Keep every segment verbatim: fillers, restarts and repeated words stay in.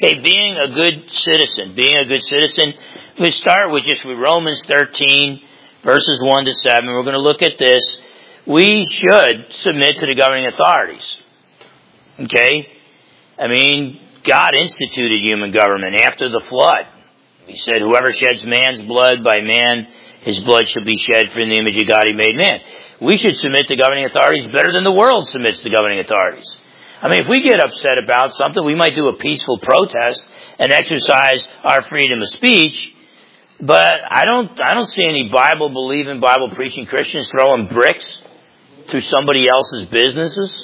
Okay, being a good citizen. Being a good citizen. We start with just with Romans thirteen, verses one to seven. We're going to look at this. We should submit to the governing authorities. Okay? I mean, God instituted human government after the flood. He said, whoever sheds man's blood, by man his blood shall be shed, for in the image of God he made man. We should submit to governing authorities better than the world submits to governing authorities. I mean, if we get upset about something, we might do a peaceful protest and exercise our freedom of speech. But I don't, I don't see any Bible-believing, Bible-preaching Christians throwing bricks through somebody else's businesses.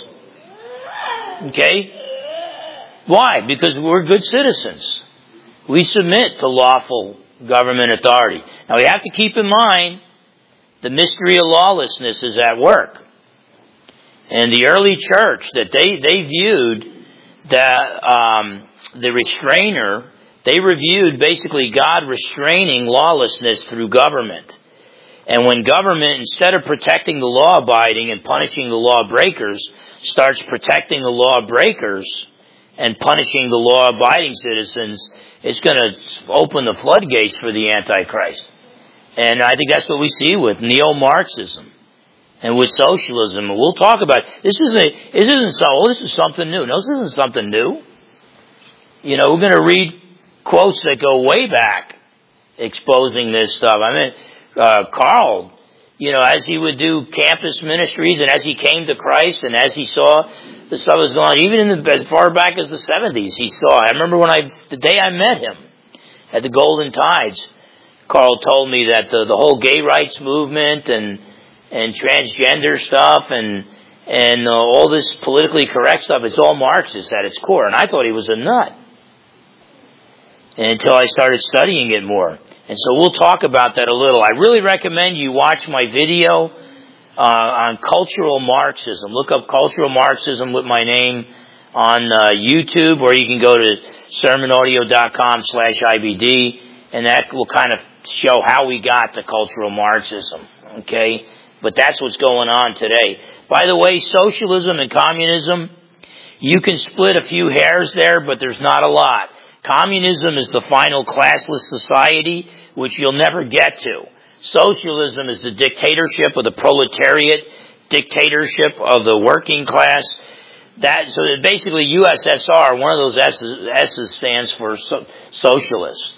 Okay? Why? Because we're good citizens. We submit to lawful government authority. Now we have to keep in mind the mystery of lawlessness is at work. And the early church, that they, they viewed that um, the restrainer, they reviewed basically God restraining lawlessness through government. And when government, instead of protecting the law-abiding and punishing the law-breakers, starts protecting the law-breakers and punishing the law-abiding citizens, it's going to open the floodgates for the Antichrist. And I think that's what we see with neo-Marxism and with socialism. And we'll talk about it. This isn't, this isn't so, oh, this is something new. No, this isn't something new. You know, we're going to read quotes that go way back exposing this stuff. I mean, uh, Carl, you know, as he would do campus ministries and as he came to Christ and as he saw the stuff was going on, even in the, as far back as the seventies, he saw. I remember when I, the day I met him at the Golden Tides, Carl told me that the, the whole gay rights movement and and transgender stuff and and uh, all this politically correct stuff, it's all Marxist at its core. And I thought he was a nut. And until I started studying it more. And so we'll talk about that a little. I really recommend you watch my video uh, on cultural Marxism. Look up cultural Marxism with my name on uh, YouTube, or you can go to sermonaudio.com slash IBD, and that will kind of show how we got to cultural Marxism. Okay? But that's what's going on today. By the way, socialism and communism, you can split a few hairs there, but there's not a lot. Communism is the final classless society, which you'll never get to. Socialism is the dictatorship of the proletariat, dictatorship of the working class. That, so basically U S S R, one of those S's, S's stands for so, socialist.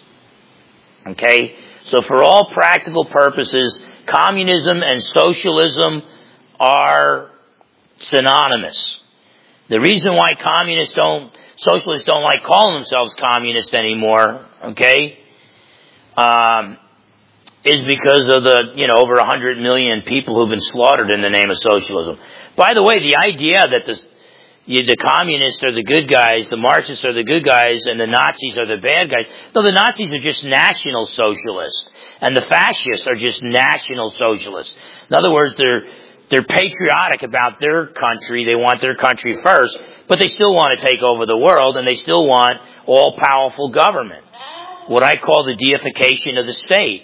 Okay? So for all practical purposes, communism and socialism are synonymous. The reason why communists don't, socialists don't like calling themselves communists anymore, okay, um, is because of the, you know, over a hundred million people who've been slaughtered in the name of socialism. By the way, the idea that the, the communists are the good guys, the Marxists are the good guys, and the Nazis are the bad guys. No, the Nazis are just national socialists, and the fascists are just national socialists. In other words, they're they're patriotic about their country. They want their country first, but they still want to take over the world, and they still want all-powerful government, what I call the deification of the state.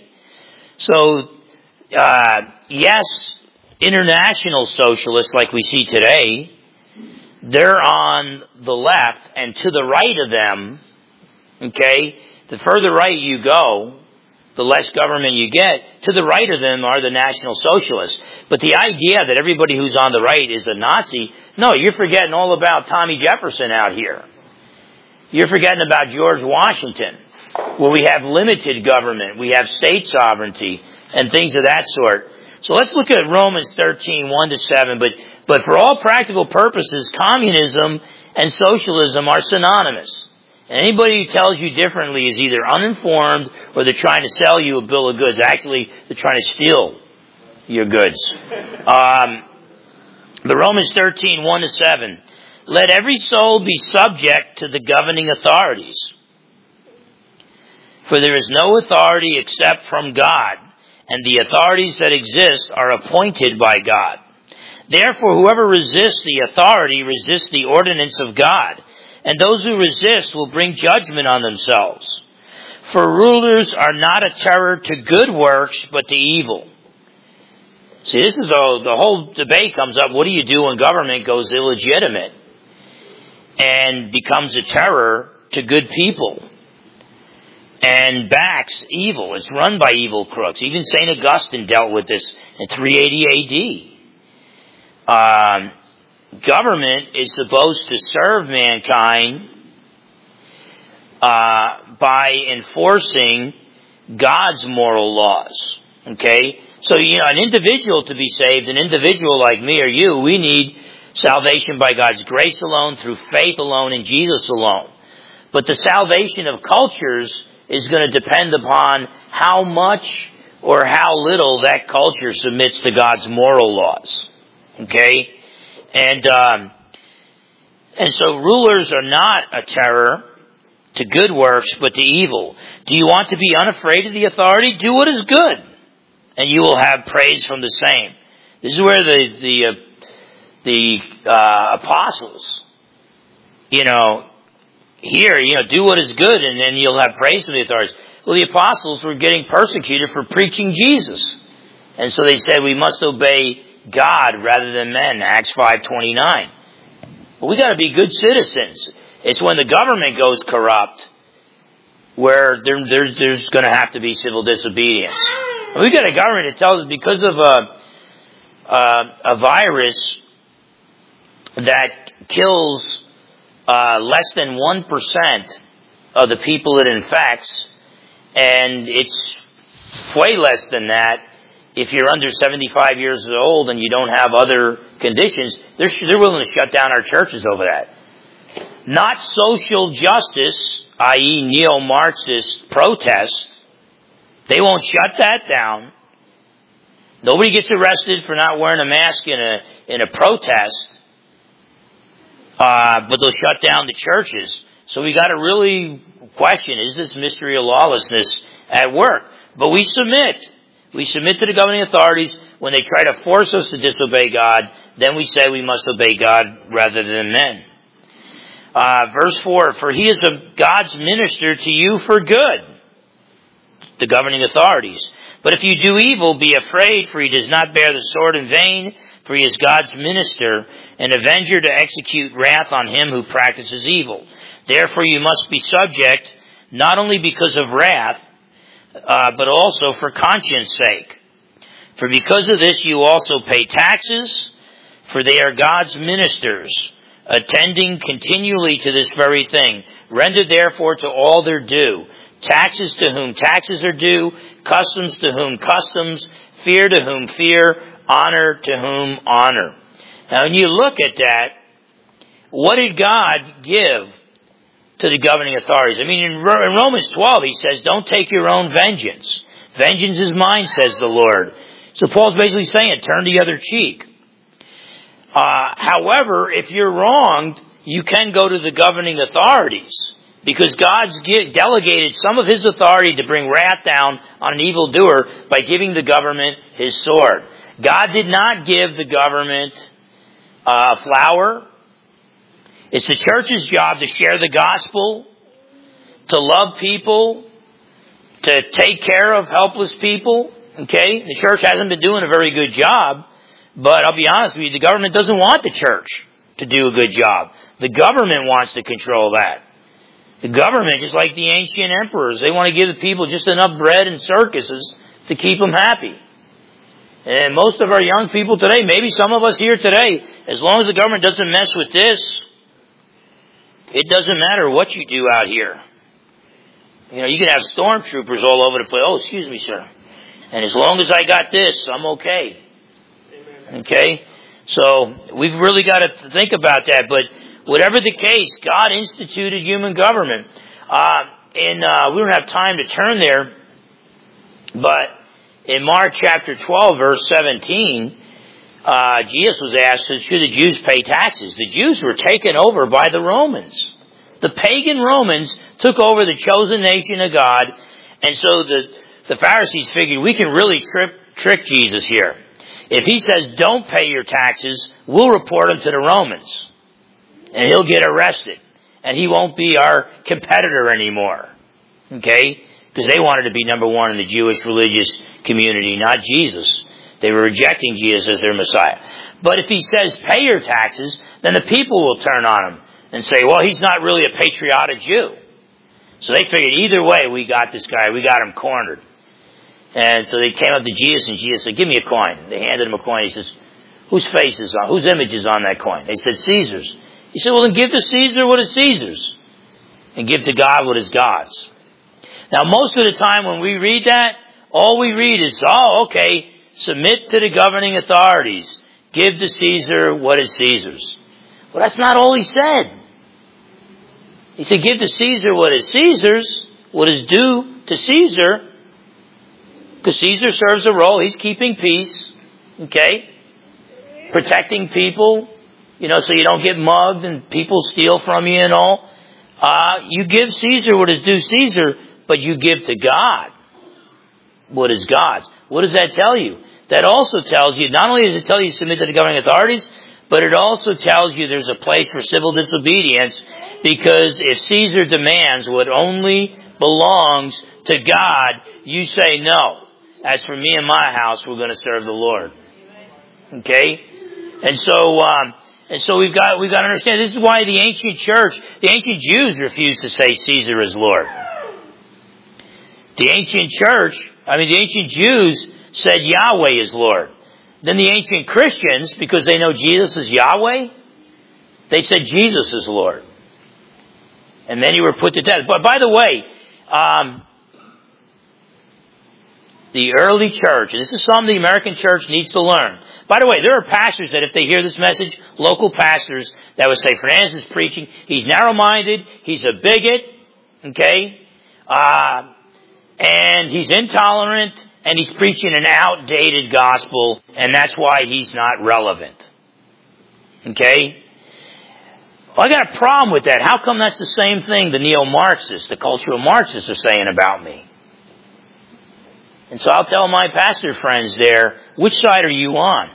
So, uh, yes, international socialists like we see today, they're on the left, and to the right of them, okay, the further right you go, the less government you get. To the right of them are the National Socialists. But the idea that everybody who's on the right is a Nazi, no, you're forgetting all about Tommy Jefferson out here. You're forgetting about George Washington, where we have limited government, we have state sovereignty, and things of that sort. So let's look at Romans thirteen, one to seven. But, but for all practical purposes, communism and socialism are synonymous. And anybody who tells you differently is either uninformed or they're trying to sell you a bill of goods. Actually, they're trying to steal your goods. Um, but Romans thirteen, one to seven. Let every soul be subject to the governing authorities. For there is no authority except from God, and the authorities that exist are appointed by God. Therefore, whoever resists the authority resists the ordinance of God, and those who resist will bring judgment on themselves. For rulers are not a terror to good works, but to evil. See, this is a, the whole debate comes up. What do you do when government goes illegitimate and becomes a terror to good people and backs evil. It's run by evil crooks. Even Saint Augustine dealt with this in three eighty A D. Um, government is supposed to serve mankind uh, by enforcing God's moral laws. Okay? So, you know, an individual to be saved, an individual like me or you, we need salvation by God's grace alone, through faith alone, in Jesus alone. But the salvation of cultures is going to depend upon how much or how little that culture submits to God's moral laws. Okay? And, um, and so rulers are not a terror to good works, but to evil. Do you want to be unafraid of the authority? Do what is good, and you will have praise from the same. This is where the, the, uh, the, uh, apostles, you know, here, you know, do what is good, and then you'll have praise from the authorities. Well, the apostles were getting persecuted for preaching Jesus. And so they said we must obey God rather than men, Acts five twenty-nine. But we got to be good citizens. It's when the government goes corrupt where there, there, there's going to have to be civil disobedience. And we've got a government that tells us because of a, a, a virus that kills uh, less than one percent of the people it infects, and it's way less than that if you're under seventy-five years old and you don't have other conditions. They're, they're willing to shut down our churches over that. Not social justice, that is neo-Marxist protest. They won't shut that down. Nobody gets arrested for not wearing a mask in a in a protest, uh, but they'll shut down the churches. So we got to really question: is this mystery of lawlessness at work? But we submit. We submit to the governing authorities. When they try to force us to disobey God, then we say we must obey God rather than men. Uh, verse four: for he is a God's minister to you for good. The governing authorities. But if you do evil, be afraid, for he does not bear the sword in vain, for he is God's minister, an avenger to execute wrath on him who practices evil. Therefore you must be subject, not only because of wrath, uh, but also for conscience sake. For because of this you also pay taxes, for they are God's ministers, attending continually to this very thing. Render therefore to all their due. Taxes to whom taxes are due, customs to whom customs, fear to whom fear, honor to whom honor. Now when you look at that, what did God give to the governing authorities? I mean, in Romans twelve he says, don't take your own vengeance. Vengeance is mine, says the Lord. So Paul's basically saying, turn the other cheek. Uh, however, if you're wronged, you can go to the governing authorities, because God's delegated some of his authority to bring wrath down on an evildoer by giving the government his sword. God did not give the government uh, flour. It's the church's job to share the gospel, to love people, to take care of helpless people. Okay? The church hasn't been doing a very good job, but I'll be honest with you, the government doesn't want the church to do a good job. The government wants to control that. The government, just like the ancient emperors, they want to give the people just enough bread and circuses to keep them happy. And most of our young people today, maybe some of us here today, as long as the government doesn't mess with this, it doesn't matter what you do out here. You know, you can have stormtroopers all over the place. Oh, excuse me, sir. And as long as I got this, I'm okay. Okay? So, we've really got to think about that. But whatever the case, God instituted human government. Uh, and uh, we don't have time to turn there, but in Mark chapter twelve, verse seventeen, uh, Jesus was asked, should the Jews pay taxes? The Jews were taken over by the Romans. The pagan Romans took over the chosen nation of God, and so the, the Pharisees figured, we can really trip, trick Jesus here. If he says, don't pay your taxes, we'll report him to the Romans. And he'll get arrested. And he won't be our competitor anymore. Okay? Because they wanted to be number one in the Jewish religious community, not Jesus. They were rejecting Jesus as their Messiah. But if he says, pay your taxes, then the people will turn on him and say, well, he's not really a patriotic Jew. So they figured either way, we got this guy, we got him cornered. And so they came up to Jesus, and Jesus said, give me a coin. They handed him a coin. He says, whose face is on, whose image is on that coin? They said, Caesar's. He said, well, then give to Caesar what is Caesar's, and give to God what is God's. Now, most of the time when we read that, all we read is, oh, okay, submit to the governing authorities. Give to Caesar what is Caesar's. Well, that's not all he said. He said, give to Caesar what is Caesar's, what is due to Caesar, because Caesar serves a role. He's keeping peace, okay? Protecting people, you know, so you don't get mugged and people steal from you and all. Uh, you give Caesar what is due Caesar, but you give to God what is God's. What does that tell you? That also tells you, not only does it tell you to submit to the governing authorities, but it also tells you there's a place for civil disobedience, because if Caesar demands what only belongs to God, you say no. As for me and my house, we're going to serve the Lord. Okay? And so, um, and so we've got, we've got to understand, this is why the ancient church, the ancient Jews refused to say Caesar is Lord. The ancient church, I mean the ancient Jews said Yahweh is Lord. Then the ancient Christians, because they know Jesus is Yahweh, they said Jesus is Lord. And then you were put to death. But by the way, um, the early church, and this is something the American church needs to learn. By the way, there are pastors that if they hear this message, local pastors, that would say, Fernandez is preaching, he's narrow-minded, he's a bigot, okay, uh, and he's intolerant, and he's preaching an outdated gospel, and that's why he's not relevant. Okay? Well, I got a problem with that. How come that's the same thing the neo-Marxists, the cultural Marxists are saying about me? And so I'll tell my pastor friends there, which side are you on?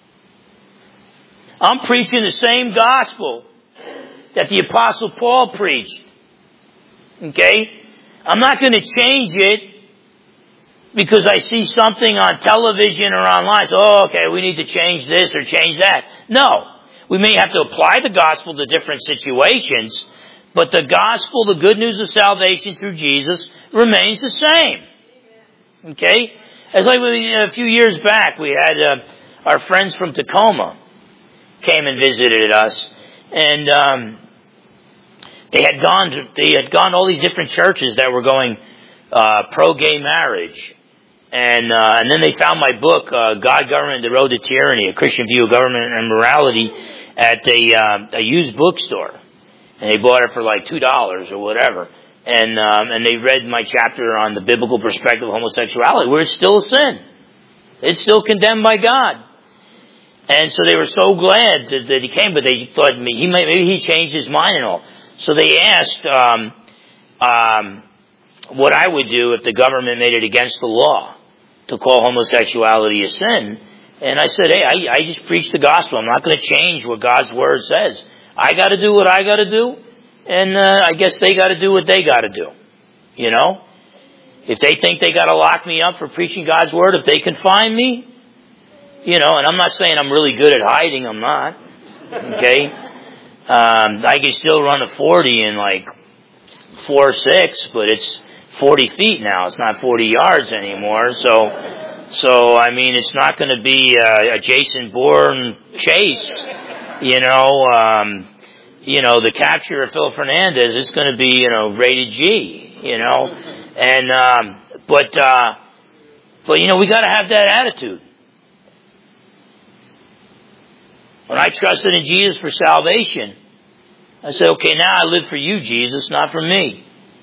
I'm preaching the same gospel that the Apostle Paul preached. Okay? I'm not going to change it because I see something on television or online. So, oh, okay, we need to change this or change that. No. We may have to apply the gospel to different situations, but the gospel, the good news of salvation through Jesus, remains the same. Okay? As like a few years back, we had uh, our friends from Tacoma came and visited us, and um, they had gone to, they had gone to all these different churches that were going uh, pro-gay marriage. And uh, and then they found my book, uh, God, Government, The Road to Tyranny, A Christian View of Government and Morality, at a, uh, a used bookstore. And they bought it for like two dollars or whatever. And um, and they read my chapter on the biblical perspective of homosexuality, where it's still a sin. It's still condemned by God. And so they were so glad that, that he came, but they thought he might, maybe he changed his mind and all. So they asked um, um, what I would do if the government made it against the law to call homosexuality a sin. And I said, hey, I, I just preach the gospel. I'm not going to change what God's word says. I got to do what I got to do, and uh, I guess they got to do what they got to do. You know? If they think they got to lock me up for preaching God's word, if they can find me, you know, and I'm not saying I'm really good at hiding, I'm not. Okay? Um, I can still run a forty in like four six, but it's forty feet now. It's not forty yards anymore. So, so I mean, it's not going to be a, a Jason Bourne chase. You know, um, you know, the capture of Phil Fernandez is going to be, you know, rated G. You know, and um, but uh, but you know, we got to have that attitude. When I trusted in Jesus for salvation, I said, okay, now I live for you, Jesus, not for me.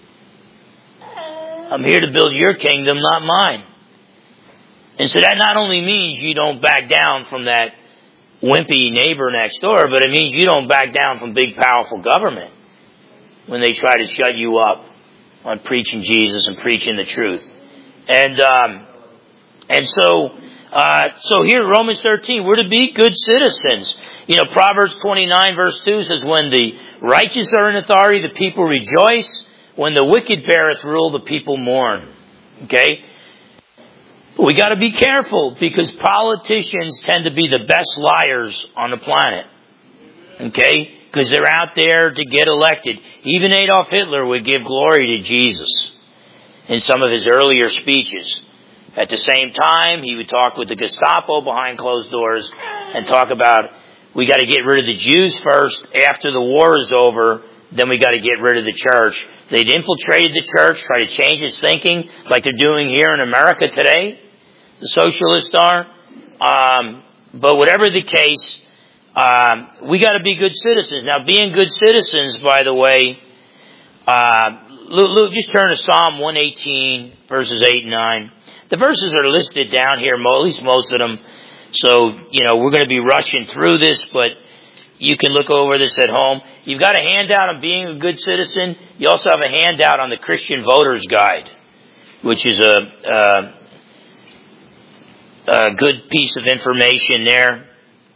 I'm here to build your kingdom, not mine. And so that not only means you don't back down from that wimpy neighbor next door, but it means you don't back down from big, powerful government when they try to shut you up on preaching Jesus and preaching the truth. And um, and so uh, so here, Romans thirteen, we're to be good citizens. You know, Proverbs twenty-nine, verse two says, when the righteous are in authority, the people rejoice. When the wicked beareth rule, the people mourn. Okay? But we got to be careful, because politicians tend to be the best liars on the planet. Okay? because they're out there to get elected. Even Adolf Hitler would give glory to Jesus in some of his earlier speeches. At the same time, he would talk with the Gestapo behind closed doors and talk about, we got to get rid of the Jews first. After the war is over, then we got to get rid of the church. They'd infiltrated the church, try to change its thinking, like they're doing here in America today. The socialists are. Um, but whatever the case, um, we got to be good citizens. Now, being good citizens, by the way, uh, Luke, Luke, just turn to Psalm one eighteen, verses eight and nine. The verses are listed down here, at least most of them. So, you know, we're going to be rushing through this, but you can look over this at home. You've got a handout on being a good citizen. You also have a handout on the Christian Voter's Guide, which is a, a, a good piece of information there.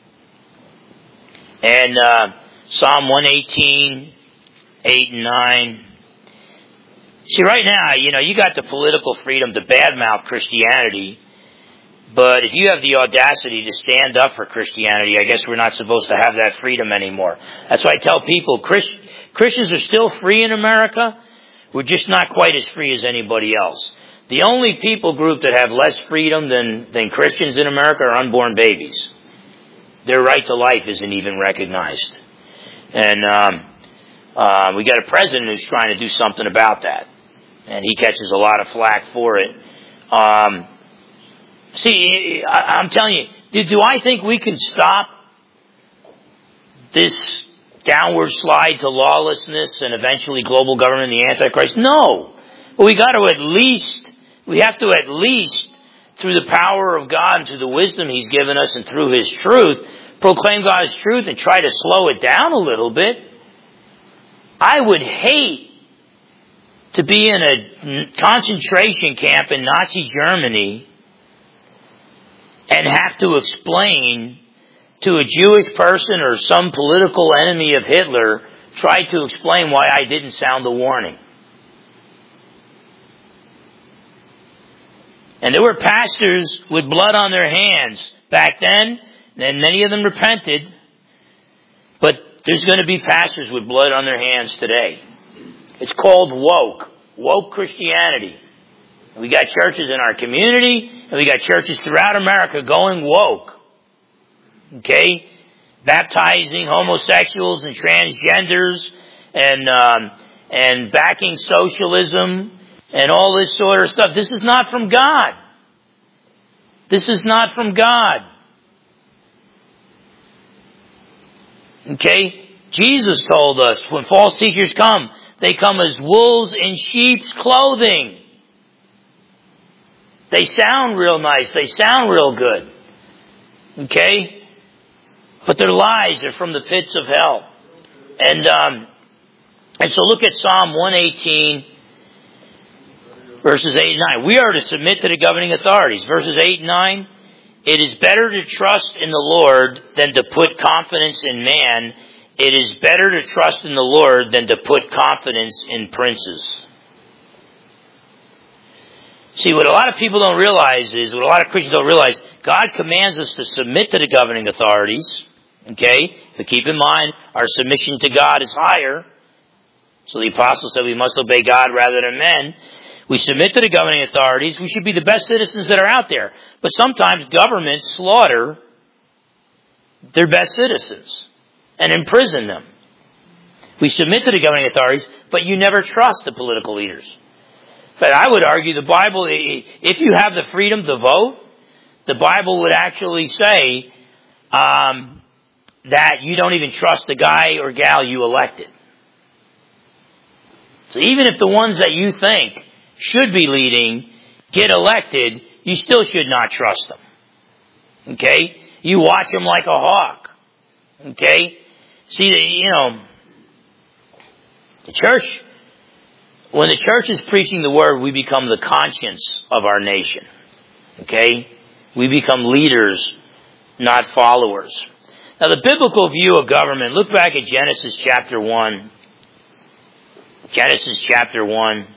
And uh, Psalm one eighteen, eight and nine. See, right now, you know, you got the political freedom to badmouth Christianity, but if you have the audacity to stand up for Christianity, I guess we're not supposed to have that freedom anymore. That's why I tell people, Christ, Christians are still free in America. We're just not quite as free as anybody else. The only people group that have less freedom than, than Christians in America are unborn babies. Their right to life isn't even recognized. And um, uh, we got a president who's trying to do something about that. And he catches a lot of flack for it. Um, see, I, I'm telling you, do, do I think we can stop this downward slide to lawlessness and eventually global government and the Antichrist? No. But we got to at least, we have to at least, through the power of God and through the wisdom He's given us and through His truth, proclaim God's truth and try to slow it down a little bit. I would hate to be in a concentration camp in Nazi Germany and have to explain to a Jewish person or some political enemy of Hitler, try to explain why I didn't sound the warning. And there were pastors with blood on their hands back then, and many of them repented, but there's going to be pastors with blood on their hands today. It's called woke. Woke Christianity. We got churches in our community, and we got churches throughout America going woke. Okay? Baptizing homosexuals and transgenders, and um, and backing socialism, and all this sort of stuff. This is not from God. This is not from God. Okay? Jesus told us, when false teachers come, they come as wolves in sheep's clothing. They sound real nice. They sound real good. Okay? But they're lies. They're from the pits of hell. And, um, and so look at Psalm one eighteen, verses eight and nine. We are to submit to the governing authorities. Verses eight and nine. It is better to trust in the Lord than to put confidence in man. It is better to trust in the Lord than to put confidence in princes. See, what a lot of people don't realize is, what a lot of Christians don't realize, God commands us to submit to the governing authorities. Okay? But keep in mind, our submission to God is higher. So the apostle said we must obey God rather than men. We submit to the governing authorities. We should be the best citizens that are out there. But sometimes governments slaughter their best citizens and imprison them. We submit to the governing authorities, but you never trust the political leaders. But I would argue the Bible, if you have the freedom to vote, the Bible would actually say um, that you don't even trust the guy or gal you elected. So even if the ones that you think should be leading get elected, you still should not trust them. Okay? You watch them like a hawk. Okay? See, you know, the church, when the church is preaching the word, we become the conscience of our nation. Okay? We become leaders, not followers. Now, the biblical view of government, look back at Genesis chapter one. Genesis chapter one.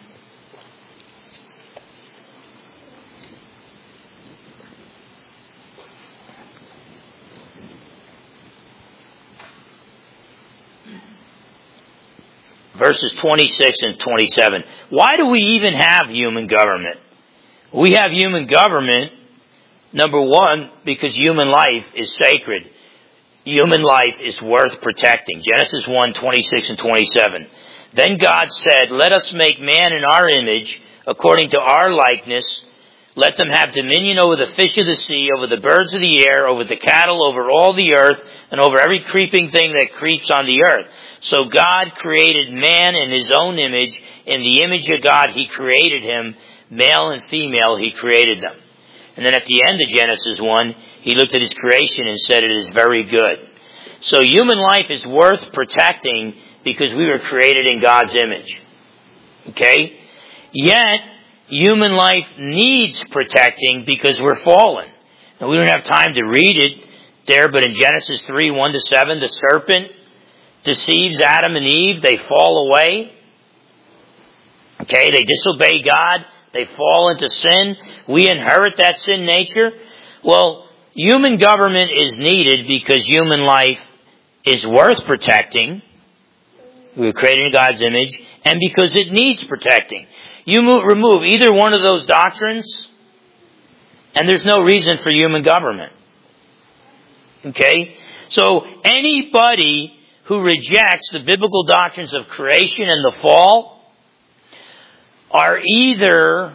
verses twenty-six and twenty-seven. Why do we even have human government? We have human government, number one, because human life is sacred. Human life is worth protecting. Genesis one, twenty-six and twenty-seven. Then God said, let us make man in our image, according to our likeness. Let them have dominion over the fish of the sea, over the birds of the air, over the cattle, over all the earth, and over every creeping thing that creeps on the earth. So God created man in his own image. In the image of God he created him. Male and female he created them. And then at the end of Genesis one, he looked at his creation and said it is very good. So human life is worth protecting because we were created in God's image. Okay? Yet, human life needs protecting because we're fallen. Now, we don't have time to read it there, but in Genesis three, one to seven, the serpent deceives Adam and Eve. They fall away. Okay, they disobey God. They fall into sin. We inherit that sin nature. Well, human government is needed because human life is worth protecting. We were created in God's image, and because it needs protecting. You move, remove either one of those doctrines, and there's no reason for human government. Okay? So anybody who rejects the biblical doctrines of creation and the fall are either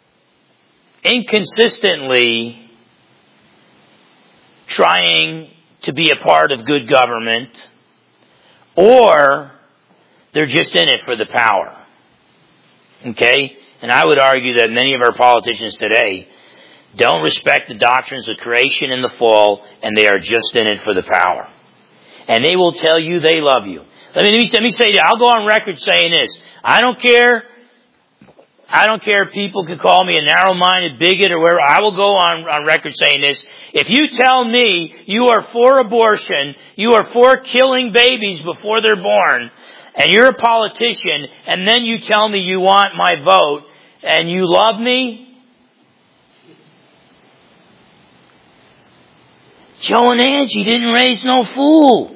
inconsistently trying to be a part of good government, or they're just in it for the power. Okay? And I would argue that many of our politicians today don't respect the doctrines of creation and the fall, and they are just in it for the power. And they will tell you they love you. Let me, let me, let me say, I'll go on record saying this. I don't care I don't care if people can call me a narrow-minded bigot or whatever. I will go on, on record saying this. If you tell me you are for abortion, you are for killing babies before they're born, and you're a politician, and then you tell me you want my vote, and you love me, Joe and Angie didn't raise no fool.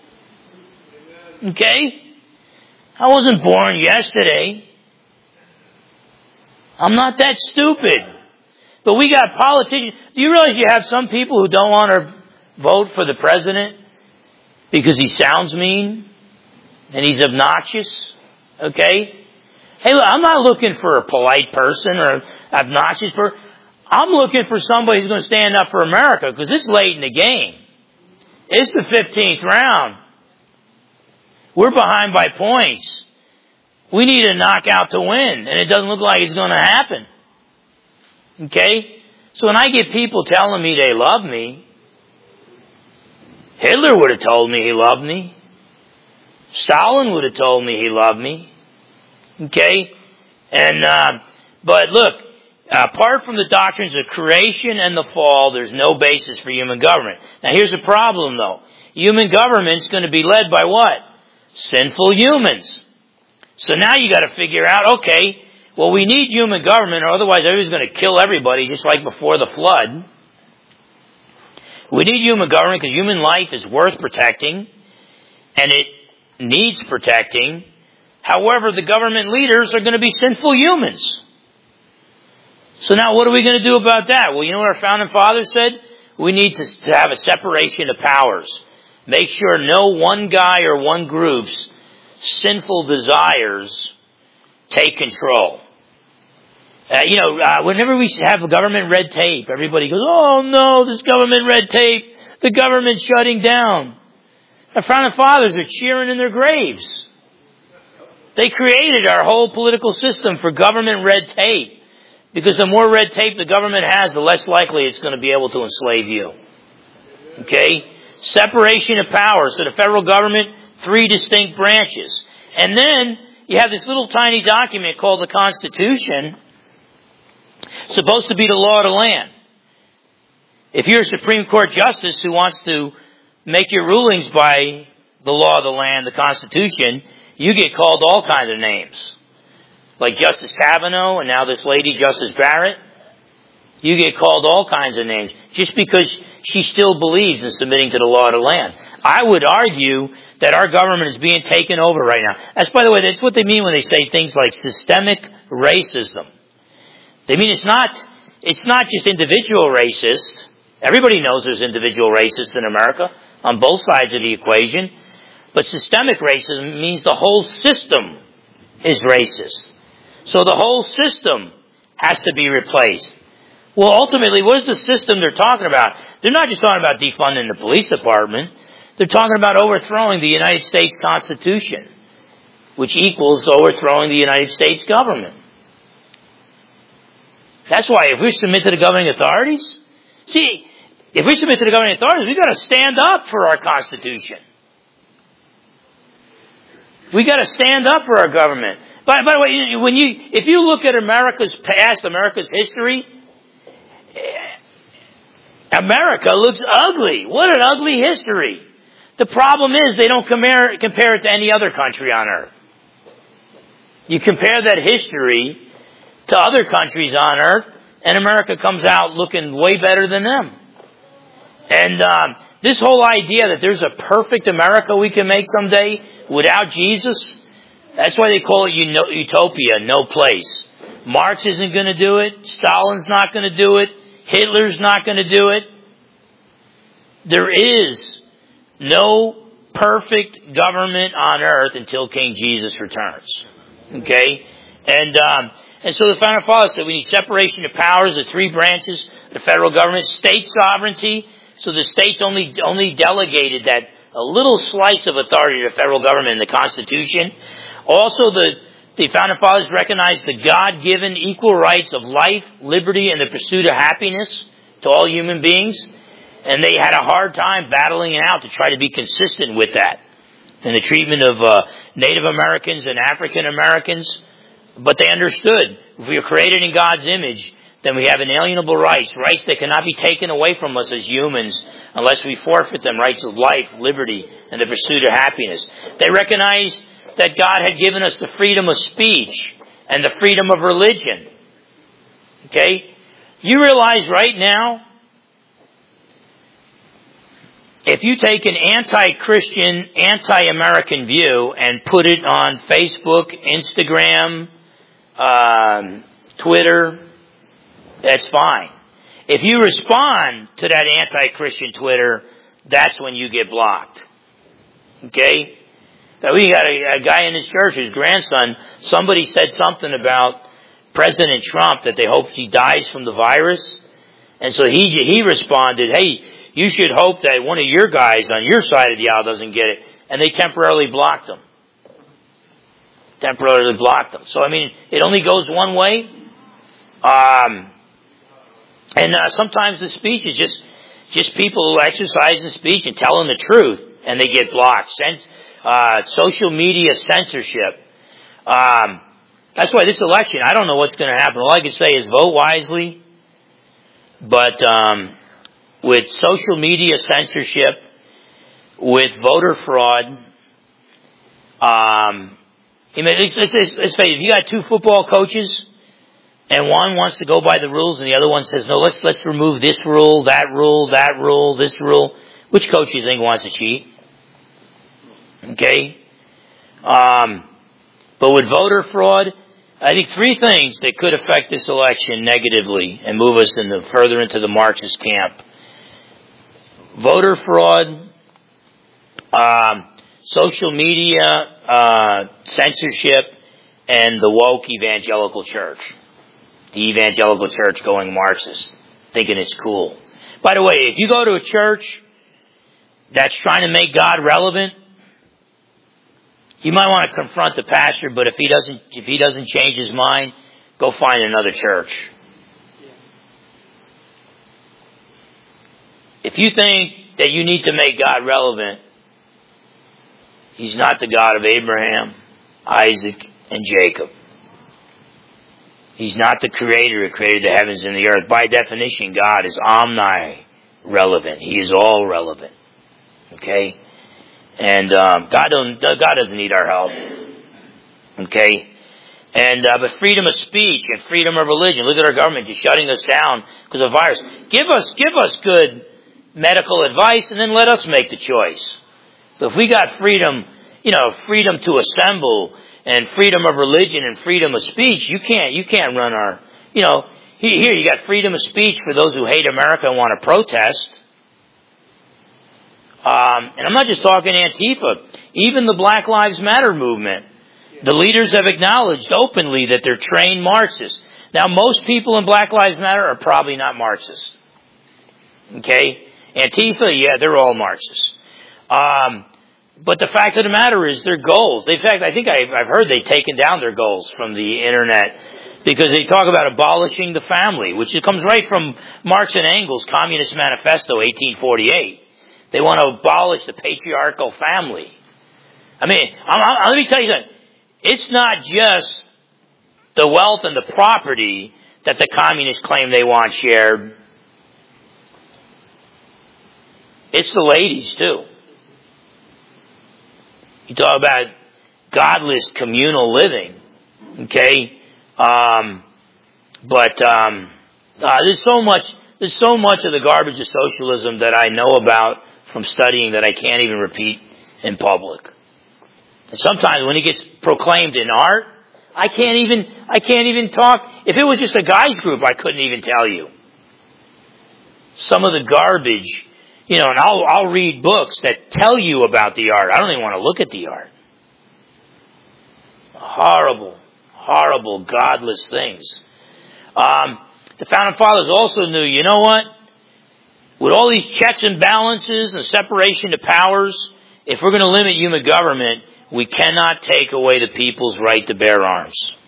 Okay? I wasn't born yesterday. I'm not that stupid. But we got politicians. Do you realize you have some people who don't want to vote for the president because he sounds mean and he's obnoxious? Okay? Hey, look, I'm not looking for a polite person or an obnoxious person. I'm looking for somebody who's going to stand up for America because it's late in the game. It's the fifteenth round. We're behind by points. We need a knockout to win, and it doesn't look like it's going to happen. Okay? So when I get people telling me they love me, Hitler would have told me he loved me. Stalin would have told me he loved me. Okay? And, uh, but look, apart from the doctrines of creation and the fall, there's no basis for human government. Now here's the problem though. Human government's going to be led by what? Sinful humans. So now you got to figure out, okay, well we need human government or otherwise everybody's going to kill everybody just like before the flood. We need human government because human life is worth protecting and it needs protecting. However, the government leaders are going to be sinful humans. So now what are we going to do about that? Well, you know what our founding fathers said? We need to, to have a separation of powers. Make sure no one guy or one group's sinful desires take control. Uh, you know, uh, whenever we have government red tape, everybody goes, oh no, this government red tape, the government's shutting down. Our founding fathers are cheering in their graves. They created our whole political system for government red tape. Because the more red tape the government has, the less likely it's going to be able to enslave you. Okay? Separation of powers. So the federal government, three distinct branches. And then you have this little tiny document called the Constitution, supposed to be the law of the land. If you're a Supreme Court justice who wants to make your rulings by the law of the land, the Constitution, you get called all kinds of names. Like Justice Kavanaugh and now this lady, Justice Barrett. You get called all kinds of names just because she still believes in submitting to the law of the land. I would argue that our government is being taken over right now. That's, by the way, that's what they mean when they say things like systemic racism. They mean it's not, it's not just individual racists. Everybody knows there's individual racists in America on both sides of the equation. But systemic racism means the whole system is racist. So the whole system has to be replaced. Well, ultimately, what is the system they're talking about? They're not just talking about defunding the police department. They're talking about overthrowing the United States Constitution, which equals overthrowing the United States government. That's why if we submit to the governing authorities, see, if we submit to the governing authorities, we've got to stand up for our Constitution. We've got to stand up for our government. By, by the way, when you, if you look at America's past, America's history, America looks ugly. What an ugly history. The problem is they don't compare, compare it to any other country on earth. You compare that history to other countries on earth, and America comes out looking way better than them. And um, this whole idea that there's a perfect America we can make someday without Jesus, that's why they call it utopia, no place. Marx isn't going to do it. Stalin's not going to do it. Hitler's not going to do it. There is no perfect government on earth until King Jesus returns. Okay? And um, and so the Founding Fathers said we need separation of powers, the three branches, the federal government, state sovereignty. So the states only only delegated that a little slice of authority to the federal government in the Constitution. Also, the, the Founding Fathers recognized the God-given equal rights of life, liberty, and the pursuit of happiness to all human beings. And they had a hard time battling it out to try to be consistent with that in the treatment of uh, Native Americans and African Americans. But they understood if we are created in God's image, then we have inalienable rights, rights that cannot be taken away from us as humans unless we forfeit them, rights of life, liberty, and the pursuit of happiness. They recognized that God had given us the freedom of speech and the freedom of religion. Okay? You realize right now, if you take an anti-Christian, anti-American view and put it on Facebook, Instagram, um, Twitter, that's fine. If you respond to that anti-Christian Twitter, that's when you get blocked. Okay? Now we got a, a guy in his church, his grandson, somebody said something about President Trump that they hope he dies from the virus. And so he he responded, hey, you should hope that one of your guys on your side of the aisle doesn't get it. And they temporarily blocked him. Temporarily blocked him. So, I mean, it only goes one way. Um, and uh, sometimes the speech is just just people who exercise in speech and telling the truth, and they get blocked. Cens- uh, social media censorship. Um, that's why this election, I don't know what's going to happen. All I can say is vote wisely. But um, with social media censorship, with voter fraud, um, you know, let's, let's, let's face it, if you got two football coaches, and one wants to go by the rules, and the other one says, no, let's let's remove this rule, that rule, that rule, this rule. Which coach do you think wants to cheat? Okay? Um, but with voter fraud, I think three things that could affect this election negatively and move us in the, further into the Marxist camp. Voter fraud, um, social media, uh, censorship, and the woke evangelical church. The evangelical church going Marxist, thinking it's cool. By the way, if you go to a church that's trying to make God relevant, you might want to confront the pastor, but if he doesn't, if he doesn't change his mind, go find another church. If you think that you need to make God relevant, He's not the God of Abraham, Isaac, and Jacob. He's not the creator who created the heavens and the earth. By definition, God is omni-relevant. He is all relevant. Okay? And um, God don't. God doesn't need our help. Okay? And uh, but freedom of speech and freedom of religion. Look at our government just shutting us down because of virus. Give us, give us good medical advice, and then let us make the choice. But if we got freedom, you know, freedom to assemble and freedom of religion and freedom of speech, you can't, you can't run our, you know, here you got freedom of speech for those who hate America and want to protest. Um, and I'm not just talking Antifa. Even the Black Lives Matter movement, the leaders have acknowledged openly that they're trained Marxists. Now, most people in Black Lives Matter are probably not Marxists. Okay? Antifa, yeah, they're all Marxists. Um, but the fact of the matter is their goals. In fact, I think I've, I've heard they've taken down their goals from the internet because they talk about abolishing the family, which comes right from Marx and Engels' Communist Manifesto, eighteen forty-eight. They want to abolish the patriarchal family. I mean, I'm, I'm, let me tell you that it's not just the wealth and the property that the communists claim they want shared. It's the ladies, too. You talk about godless communal living, okay? Um, but um, uh, there's so much, there's so much of the garbage of socialism that I know about from studying that I can't even repeat in public. And sometimes when it gets proclaimed in art, I can't even, I can't even talk. If it was just a guys group, I couldn't even tell you. Some of the garbage, you know, and I'll, I'll read books that tell you about the art. I don't even want to look at the art. Horrible, horrible, godless things. Um, the Founding Fathers also knew, you know what? With all these checks and balances and separation of powers, if we're going to limit human government, we cannot take away the people's right to bear arms.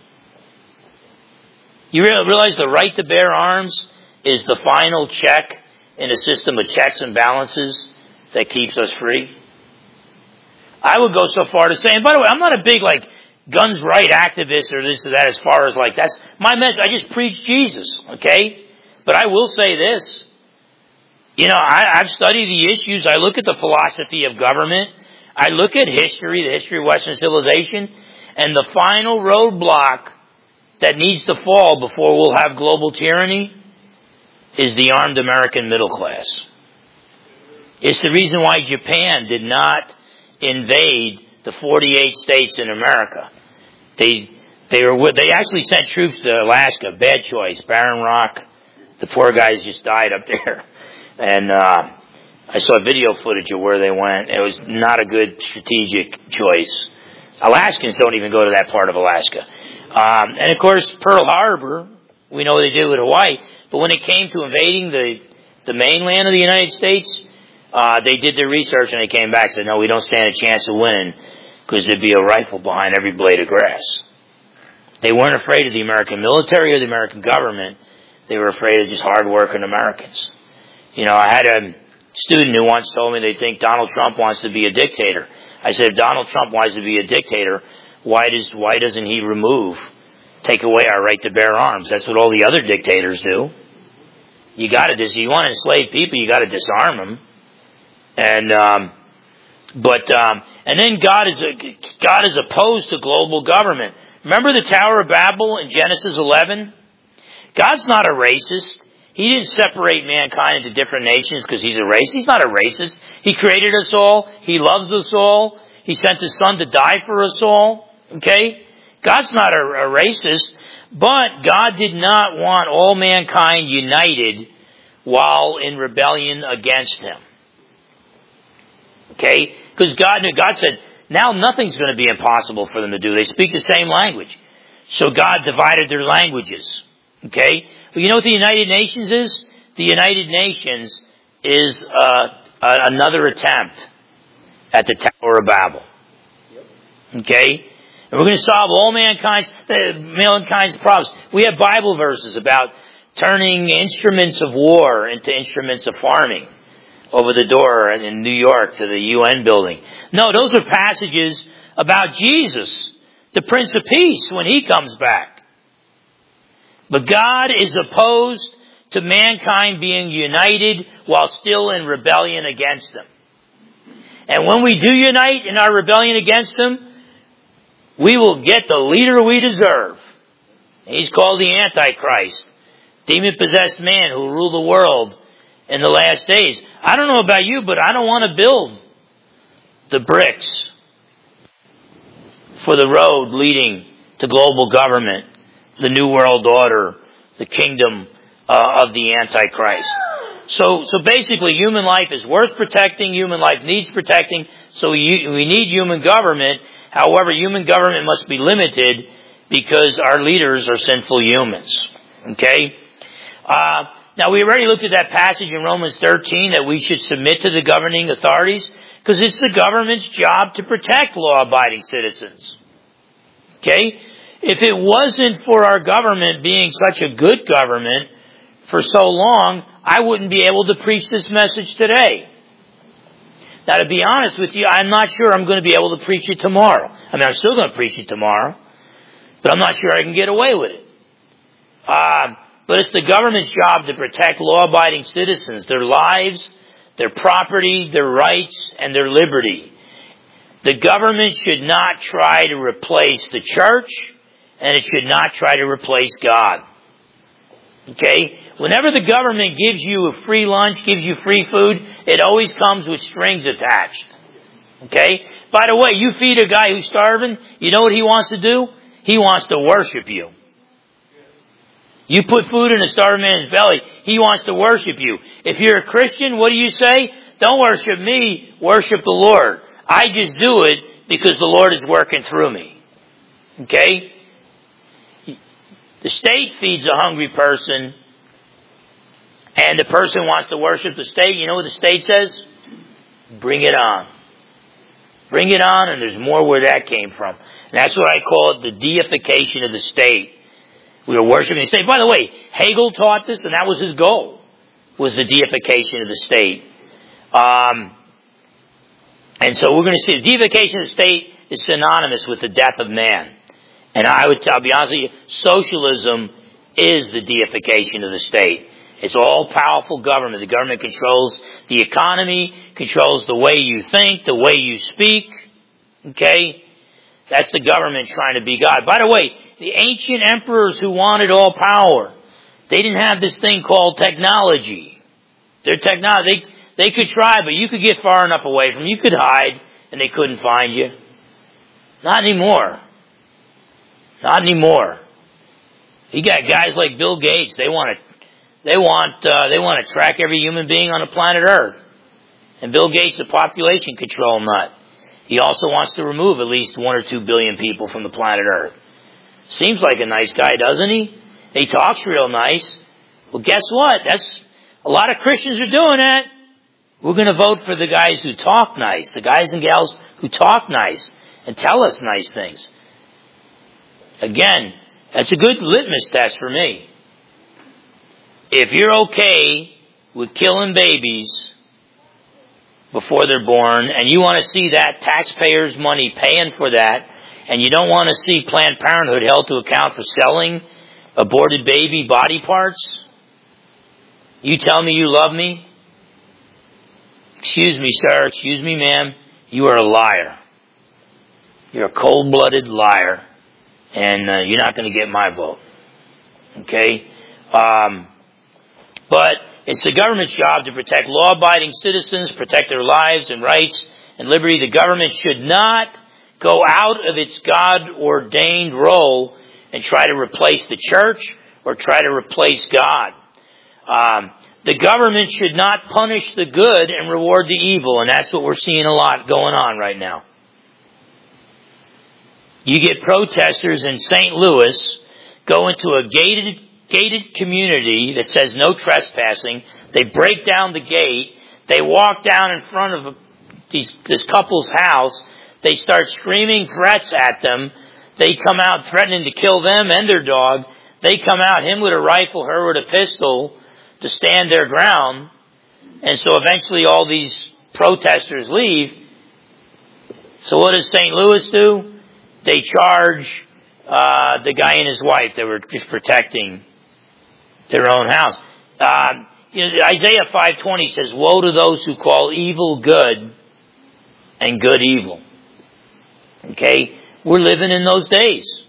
You realize the right to bear arms is the final check in a system of checks and balances that keeps us free? I would go so far to say, and by the way, I'm not a big, like, guns right activist or this or that as far as, like, that's my message. I just preach Jesus, okay? But I will say this. You know, I, I've studied the issues. I look at the philosophy of government. I look at history, the history of Western civilization, and the final roadblock that needs to fall before we'll have global tyranny is the armed American middle class. It's the reason why Japan did not invade the forty-eight states in America. They they were they actually sent troops to Alaska. Bad choice. Barren Rock. The poor guys just died up there. And uh I saw video footage of where they went. It was not a good strategic choice. Alaskans don't even go to that part of Alaska. Um, and of course, Pearl Harbor, we know what they did with Hawaii. But when it came to invading the, the mainland of the United States, uh, they did their research and they came back and said, no, we don't stand a chance of winning because there'd be a rifle behind every blade of grass. They weren't afraid of the American military or the American government. They were afraid of just hard-working Americans. You know, I had a student who once told me they think Donald Trump wants to be a dictator. I said, if Donald Trump wants to be a dictator, why does why doesn't he remove, take away our right to bear arms? That's what all the other dictators do. You got to dis. You want to enslave people, you got to disarm them. And um, but um, and then God is a, God is opposed to global government. Remember the Tower of Babel in Genesis eleven? God's not a racist. He didn't separate mankind into different nations because he's a racist. He's not a racist. He created us all. He loves us all. He sent his son to die for us all. Okay? God's not a, a racist, but God did not want all mankind united while in rebellion against him. Okay? Because God knew, God said, now nothing's going to be impossible for them to do. They speak the same language. So God divided their languages. Okay? Well, you know what the United Nations is? The United Nations is uh, a, another attempt at the Tower of Babel. Okay? And we're going to solve all mankind's, mankind's problems. We have Bible verses about turning instruments of war into instruments of farming over the door in New York to the U N building. No, those are passages about Jesus, the Prince of Peace, when he comes back. But God is opposed to mankind being united while still in rebellion against him. And when we do unite in our rebellion against him, we will get the leader we deserve. He's called the Antichrist, demon-possessed man who will rule the world in the last days. I don't know about you, but I don't want to build the bricks for the road leading to global government, the New World Order, the kingdom uh, of the Antichrist. So, so basically, human life is worth protecting. Human life needs protecting. So we, we need human government. However, human government must be limited because our leaders are sinful humans. Okay? Uh, now we already looked at that passage in Romans thirteen that we should submit to the governing authorities because it's the government's job to protect law-abiding citizens. Okay? If it wasn't for our government being such a good government for so long, I wouldn't be able to preach this message today. Now, to be honest with you, I'm not sure I'm going to be able to preach it tomorrow. I mean, I'm still going to preach it tomorrow, but I'm not sure I can get away with it. Uh, but it's the government's job to protect law-abiding citizens, their lives, their property, their rights, and their liberty. The government should not try to replace the church, and it should not try to replace God. Okay? Whenever the government gives you a free lunch, gives you free food, it always comes with strings attached. Okay? By the way, you feed a guy who's starving, you know what he wants to do? He wants to worship you. You put food in a starving man's belly, he wants to worship you. If you're a Christian, what do you say? Don't worship me, worship the Lord. I just do it because the Lord is working through me. Okay? The state feeds a hungry person, and the person wants to worship the state. You know what the state says? Bring it on. Bring it on, and there's more where that came from. And that's what I call it, the deification of the state. We were worshiping the state. By the way, Hegel taught this, and that was his goal, was the deification of the state. Um, and so we're going to see the deification of the state is synonymous with the death of man. And I would, I'll be honest with you, socialism is the deification of the state. It's all-powerful government. The government controls the economy, controls the way you think, the way you speak. Okay? That's the government trying to be God. By the way, the ancient emperors who wanted all power, they didn't have this thing called technology. Their technology, they, they could try, but you could get far enough away from them. You could hide, and they couldn't find you. Not anymore. Not anymore. You got guys like Bill Gates. They want to, they want, uh, they want to track every human being on the planet Earth. And Bill Gates, the population control nut. He also wants to remove at least one or two billion people from the planet Earth. Seems like a nice guy, doesn't he? He talks real nice. Well, guess what? That's, a lot of Christians are doing that. We're going to vote for the guys who talk nice, the guys and gals who talk nice and tell us nice things. Again, that's a good litmus test for me. If you're okay with killing babies before they're born, and you want to see that taxpayers' money paying for that, and you don't want to see Planned Parenthood held to account for selling aborted baby body parts, you tell me you love me? Excuse me, sir, excuse me, ma'am, you are a liar. You're a cold-blooded liar. And uh, you're not going to get my vote. Okay? Um, but it's the government's job to protect law-abiding citizens, protect their lives and rights and liberty. The government should not go out of its God-ordained role and try to replace the church or try to replace God. Um, the government should not punish the good and reward the evil, and that's what we're seeing a lot going on right now. You get protesters in Saint Louis go into a gated gated community that says no trespassing. They break down the gate. They walk down in front of a, these, this couple's house. They start screaming threats at them. They come out threatening to kill them and their dog. They come out, him with a rifle, her with a pistol, to stand their ground. And so eventually all these protesters leave. So what does Saint Louis do? They charge uh, the guy and his wife that were just protecting their own house. Um, you know, Isaiah five twenty says, "Woe to those who call evil good and good evil." Okay? We're living in those days.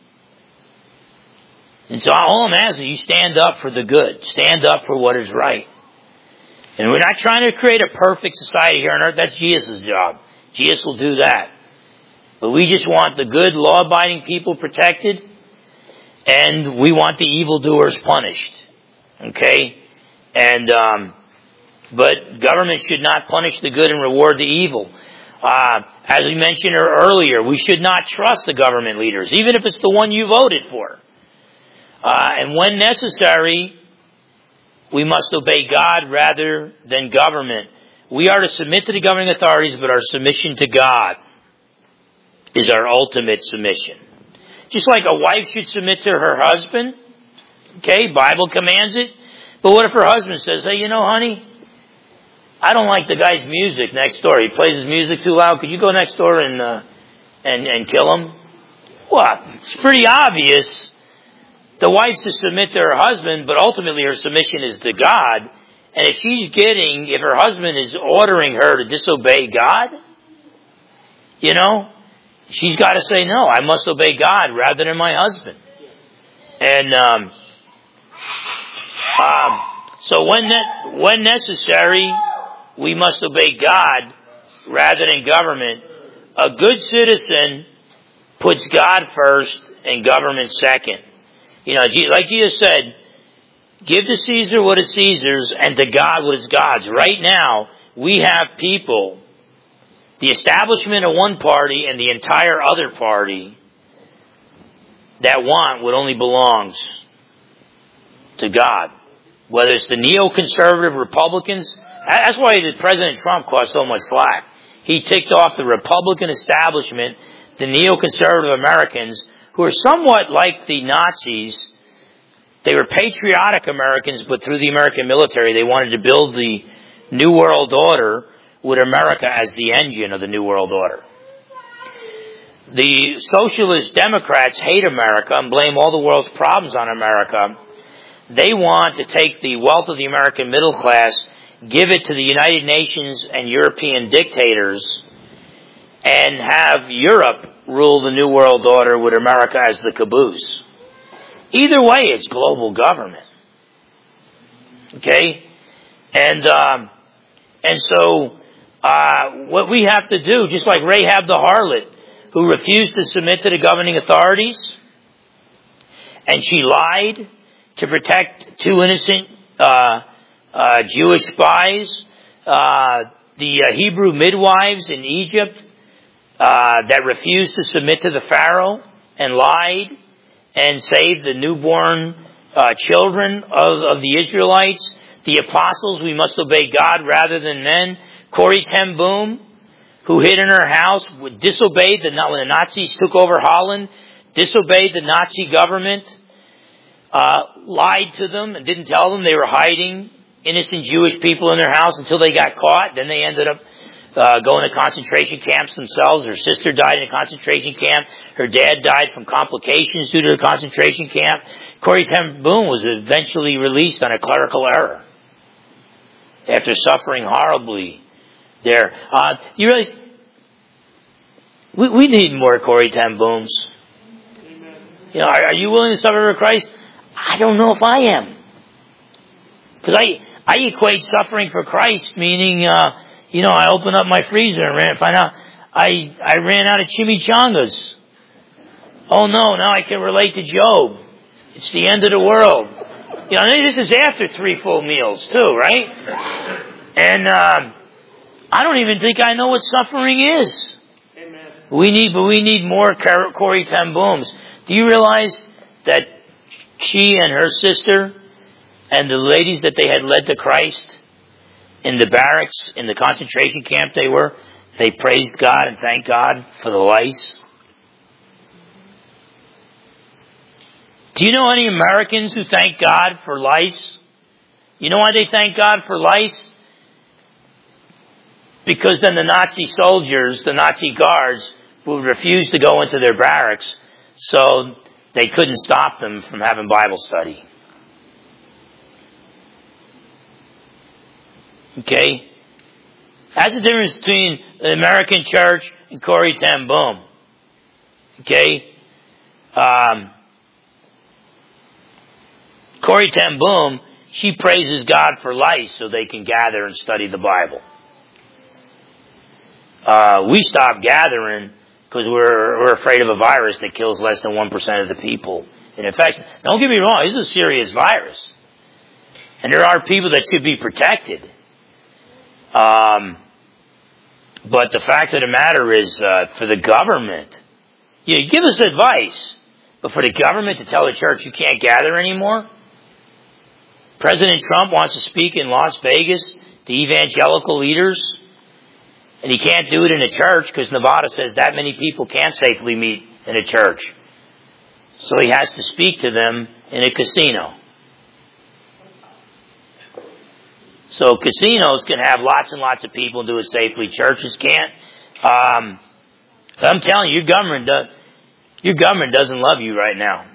And so all I'm asking is you stand up for the good. Stand up for what is right. And we're not trying to create a perfect society here on earth. That's Jesus' job. Jesus will do that. But we just want the good, law-abiding people protected, and we want the evildoers punished. Okay? And, um, but government should not punish the good and reward the evil. Uh, as we mentioned earlier, we should not trust the government leaders, even if it's the one you voted for. Uh, and when necessary, we must obey God rather than government. We are to submit to the governing authorities, but our submission to God is our ultimate submission. Just like a wife should submit to her husband. Okay, Bible commands it. But what if her husband says, hey, you know, honey, I don't like the guy's music next door. He plays his music too loud. Could you go next door and uh, and and kill him? Well, it's pretty obvious. The wife's to submit to her husband, but ultimately her submission is to God. And if she's getting, if her husband is ordering her to disobey God, you know, she's got to say, no, I must obey God rather than my husband. And um, um, so when ne- when necessary, we must obey God rather than government. A good citizen puts God first and government second. You know, like Jesus said, give to Caesar what is Caesar's and to God what is God's. Right now, we have people, the establishment of one party and the entire other party, that want what only belongs to God. Whether it's the neoconservative Republicans, that's why President Trump caused so much flack. He ticked off the Republican establishment, the neoconservative Americans, who are somewhat like the Nazis. They were patriotic Americans, but through the American military, they wanted to build the New World Order with America as the engine of the New World Order. The socialist Democrats hate America and blame all the world's problems on America. They want to take the wealth of the American middle class, give it to the United Nations and European dictators, and have Europe rule the New World Order with America as the caboose. Either way, it's global government. Okay? And, um, and so, uh, what we have to do, just like Rahab the harlot, who refused to submit to the governing authorities, and she lied to protect two innocent, uh, uh, Jewish spies, uh, the uh, Hebrew midwives in Egypt, uh, that refused to submit to the Pharaoh and lied, and save the newborn uh, children of, of the Israelites. The apostles, we must obey God rather than men. Corrie ten Boom, who hid in her house, disobeyed the, when the Nazis took over Holland, disobeyed the Nazi government, uh, lied to them and didn't tell them they were hiding innocent Jewish people in their house until they got caught. Then they ended up Uh, going to concentration camps themselves. Her sister died in a concentration camp. Her dad died from complications due to the concentration camp. Corrie ten Boom was eventually released on a clerical error after suffering horribly there. Uh, you realize we, we need more Corrie ten Booms. You know, are, are you willing to suffer for Christ? I don't know if I am, because I I equate suffering for Christ meaning. Uh, You know, I opened up my freezer and ran, find out I, I ran out of chimichangas. Oh no, now I can relate to Job. It's the end of the world. You know, this is after three full meals too, right? And, um, I don't even think I know what suffering is. Amen. We need, but we need more Corrie ten Booms. Do you realize that she and her sister and the ladies that they had led to Christ in the barracks, in the concentration camp they were, they praised God and thanked God for the lice? Do you know any Americans who thank God for lice? You know why they thank God for lice? Because then the Nazi soldiers, the Nazi guards, would refuse to go into their barracks, so they couldn't stop them from having Bible study. Okay? That's the difference between the American church and Corrie ten Boom. Okay? Um, Corrie ten Boom, she praises God for lice so they can gather and study the Bible. Uh, we stopped gathering because we're, we're afraid of a virus that kills less than one percent of the people. And in fact, don't get me wrong, this is a serious virus. And there are people that should be protected. Um, but the fact of the matter is, uh, for the government, you know, give us advice, but for the government to tell the church you can't gather anymore? President Trump wants to speak in Las Vegas to evangelical leaders, and he can't do it in a church because Nevada says that many people can't safely meet in a church. So he has to speak to them in a casino. So casinos can have lots and lots of people do it safely. Churches can't. Um, I'm telling you, your government does, your government doesn't love you right now.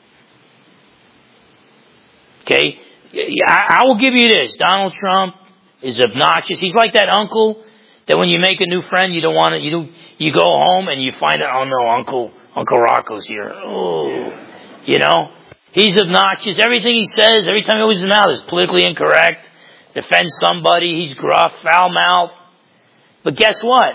Okay? I, I will give you this. Donald Trump is obnoxious. He's like that uncle that when you make a new friend, you don't want to, you do, you go home and you find out, oh no, Uncle, Uncle Rocco's here. Oh, you know? He's obnoxious. Everything he says, every time he opens his mouth is politically incorrect. Defends somebody. He's gruff, foul-mouthed. But guess what?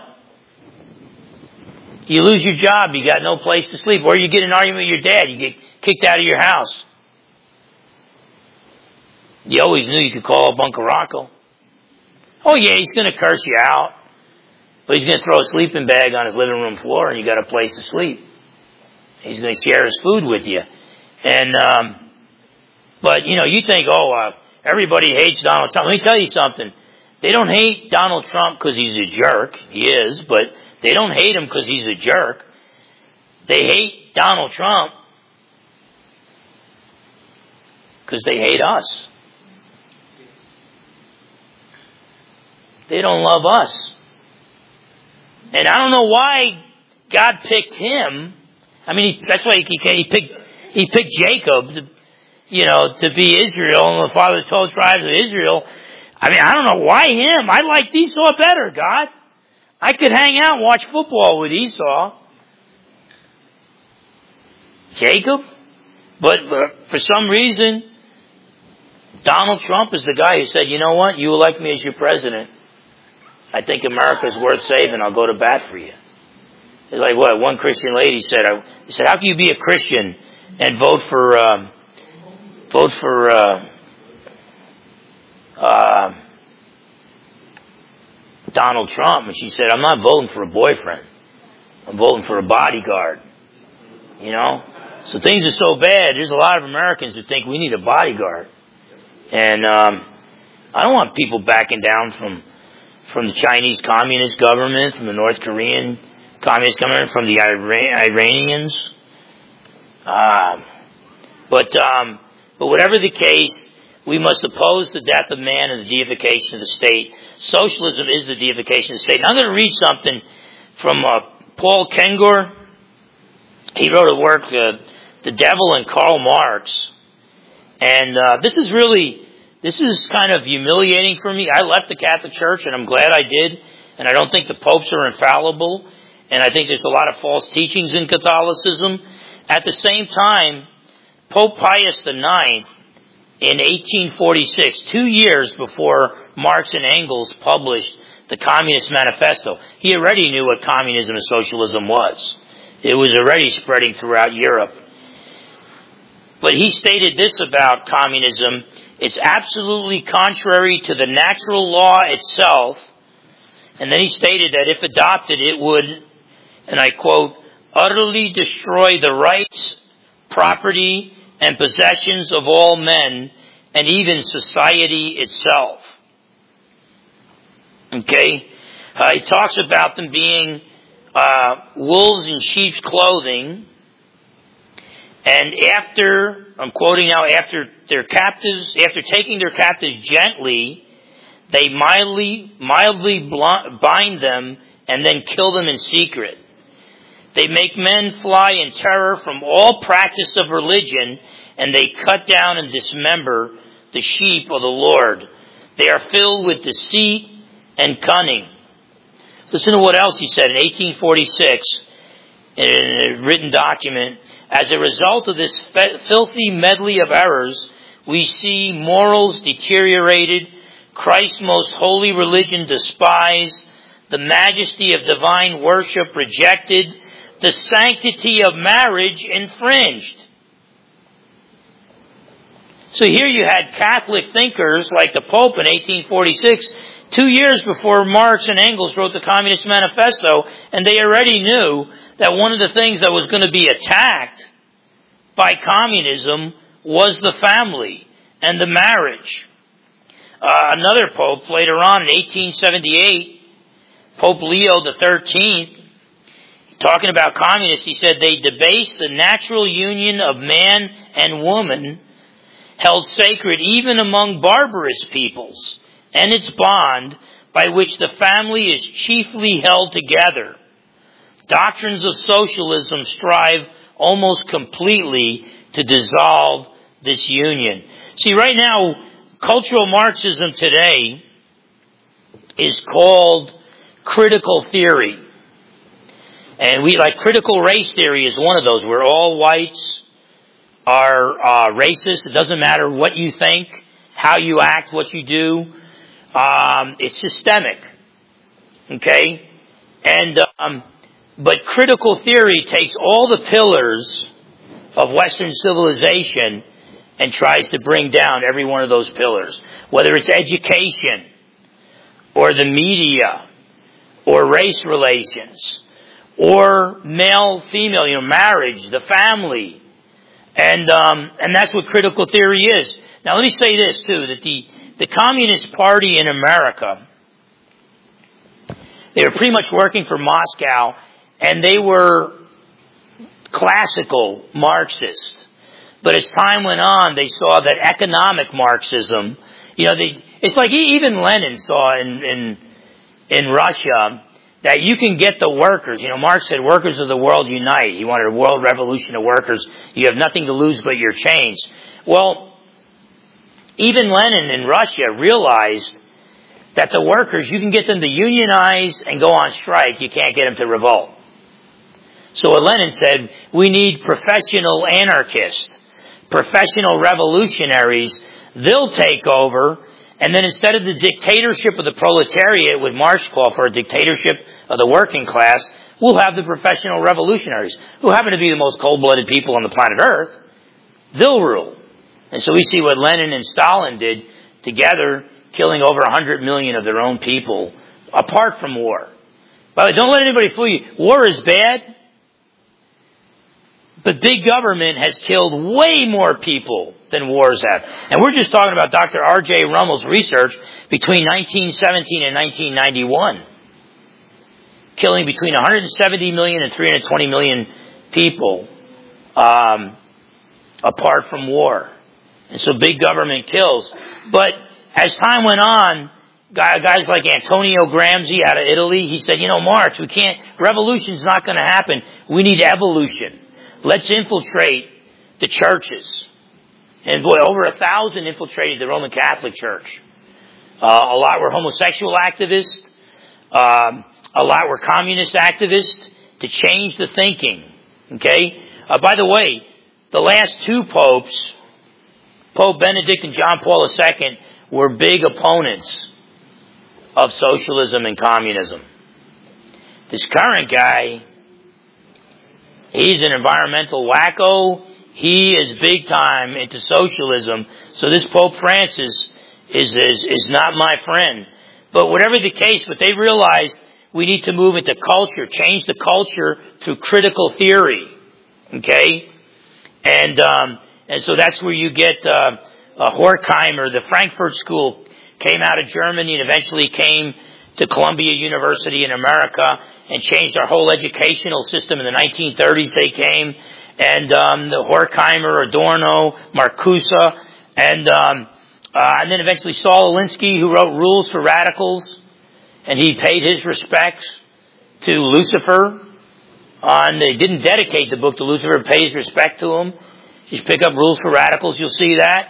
You lose your job. You got no place to sleep. Or you get in an argument with your dad. You get kicked out of your house. You always knew you could call up Uncle Rocco. Oh yeah, he's going to curse you out. But he's going to throw a sleeping bag on his living room floor and you got a place to sleep. He's going to share his food with you. And, um, but you know, you think, oh, uh, everybody hates Donald Trump. Let me tell you something. They don't hate Donald Trump because he's a jerk. He is, but they don't hate him because he's a jerk. They hate Donald Trump because they hate us. They don't love us. And I don't know why God picked him. I mean, he, that's why he, he picked he picked Jacob to, you know, to be Israel and the father of the twelve tribes of Israel. I mean, I don't know why him. I liked Esau better, God. I could hang out and watch football with Esau. Jacob? But for some reason, Donald Trump is the guy who said, you know what, you elect me as your president. I think America's worth saving. I'll go to bat for you. It's like what one Christian lady said. I, he said, how can you be a Christian and vote for um, vote for uh, uh, Donald Trump? And she said, I'm not voting for a boyfriend. I'm voting for a bodyguard. You know? So things are so bad. There's a lot of Americans who think we need a bodyguard. And um, I don't want people backing down from from the Chinese Communist government, from the North Korean Communist government, from the Iran- Iranians. Um, but um, but whatever the case, we must oppose the death of man and the deification of the state. Socialism is the deification of the state. Now I'm going to read something from uh, Paul Kengor. He wrote a work, uh, The Devil and Karl Marx. And uh, this is really... This is kind of humiliating for me. I left the Catholic Church, and I'm glad I did. And I don't think the popes are infallible. And I think there's a lot of false teachings in Catholicism. At the same time, Pope Pius the Ninth, in eighteen forty-six, two years before Marx and Engels published the Communist Manifesto, he already knew what communism and socialism was. It was already spreading throughout Europe. But he stated this about communism: it's absolutely contrary to the natural law itself. And then he stated that if adopted, it would, and I quote, utterly destroy the rights, property, and possessions of all men, and even society itself. Okay? Uh, he talks about them being uh, wolves in sheep's clothing. And after, I'm quoting now, after their captives, after taking their captives gently, they mildly, mildly bind them and then kill them in secret. They make men fly in terror from all practice of religion, and they cut down and dismember the sheep of the Lord. They are filled with deceit and cunning. Listen to what else he said in eighteen forty-six in a written document. As a result of this filthy medley of errors, we see morals deteriorated, Christ's most holy religion despised, the majesty of divine worship rejected, the sanctity of marriage infringed. So here you had Catholic thinkers like the Pope in eighteen forty-six, two years before Marx and Engels wrote the Communist Manifesto, and they already knew that one of the things that was going to be attacked by communism was the family and the marriage. Uh, another pope later on in eighteen seventy-eight, Pope Leo the thirteenth, talking about communists, he said they debase the natural union of man and woman held sacred even among barbarous peoples, and its bond by which the family is chiefly held together. Doctrines of socialism strive almost completely to dissolve this union. See, right now, cultural Marxism today is called critical theory. And we, like critical race theory is one of those, where all whites are uh, racist. It doesn't matter what you think, how you act, what you do. Um, it's systemic. Okay? And, um, but critical theory takes all the pillars of Western civilization and tries to bring down every one of those pillars. Whether it's education, or the media, or race relations, or male-female, you know, marriage, the family. And, um, and that's what critical theory is. Now let me say this too, that the, the Communist Party in America, they were pretty much working for Moscow, and they were classical Marxists. But as time went on, they saw that economic Marxism, you know, they, it's like even Lenin saw in, in, in Russia that you can get the workers. You know, Marx said, workers of the world unite. He wanted a world revolution of workers. You have nothing to lose but your chains. Well, even Lenin in Russia realized that the workers, you can get them to unionize and go on strike. You can't get them to revolt. So what Lenin said, we need professional anarchists, professional revolutionaries. They'll take over. And then instead of the dictatorship of the proletariat, what Marx called for a dictatorship of the working class, we'll have the professional revolutionaries, who happen to be the most cold-blooded people on the planet Earth. They'll rule. And so we see what Lenin and Stalin did together, killing over one hundred million of their own people, apart from war. By the way, don't let anybody fool you. War is bad, but big government has killed way more people than wars have. And we're just talking about Doctor R J Rummel's research between nineteen seventeen and nineteen ninety-one. Killing between one hundred seventy million and three hundred twenty million people, um, apart from war. And so big government kills. But as time went on, guys like Antonio Gramsci out of Italy, he said, you know, Marx, we can't, revolution's not going to happen. We need evolution. Let's infiltrate the churches. And boy, over a thousand infiltrated the Roman Catholic Church. Uh, a lot were homosexual activists. Um, a lot were communist activists to change the thinking. Okay? Uh, by the way, the last two popes, Pope Benedict and John Paul the Second, were big opponents of socialism and communism. This current guy, he's an environmental wacko. He is big time into socialism. So this Pope Francis is, is, is not my friend. But whatever the case, but they realized we need to move into culture, change the culture through critical theory. Okay? And, um, and so that's where you get, uh, uh, Horkheimer, the Frankfurt School came out of Germany and eventually came to Columbia University in America and changed our whole educational system. In the nineteen thirties they came. And um, the Horkheimer, Adorno, Marcuse, and um, uh, and then eventually Saul Alinsky, who wrote Rules for Radicals, and he paid his respects to Lucifer. On they didn't dedicate the book to Lucifer, pay his respect to him. Just pick up Rules for Radicals, you'll see that.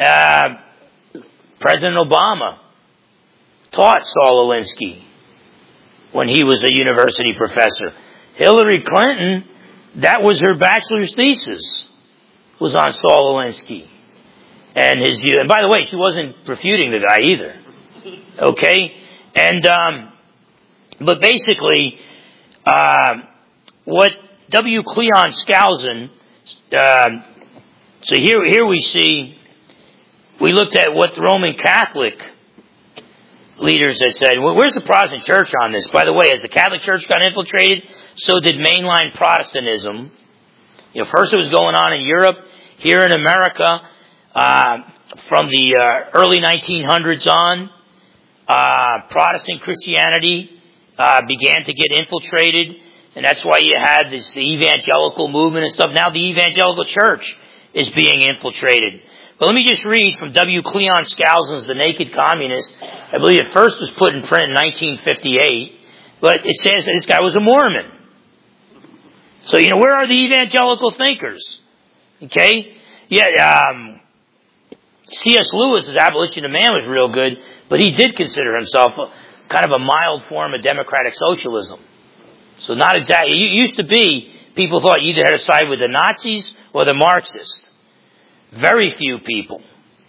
Uh, President Obama taught Saul Alinsky when he was a university professor. Hillary Clinton, that was her bachelor's thesis, was on Saul Alinsky and his view. And by the way, she wasn't refuting the guy either. Okay? And, um, But basically, uh, what W. Cleon Skousen, uh, so here, here we see, we looked at what the Roman Catholic leaders had said. Well, where's the Protestant church on this? By the way, as the Catholic Church got infiltrated, so did mainline Protestantism. You know, first it was going on in Europe, here in America, uh, from the uh, early nineteen hundreds on, uh, Protestant Christianity uh, began to get infiltrated, and that's why you had this the evangelical movement and stuff. Now the evangelical church is being infiltrated. But let me just read from W. Cleon Skousen's The Naked Communist. I believe it first was put in print in nineteen fifty-eight, but it says that this guy was a Mormon. So, you know, where are the evangelical thinkers? Okay? Yeah, um, C S Lewis's Abolition of Man was real good, but he did consider himself a, kind of a mild form of democratic socialism. So not exactly. It used to be, people thought you either had to side with the Nazis or the Marxists. Very few people,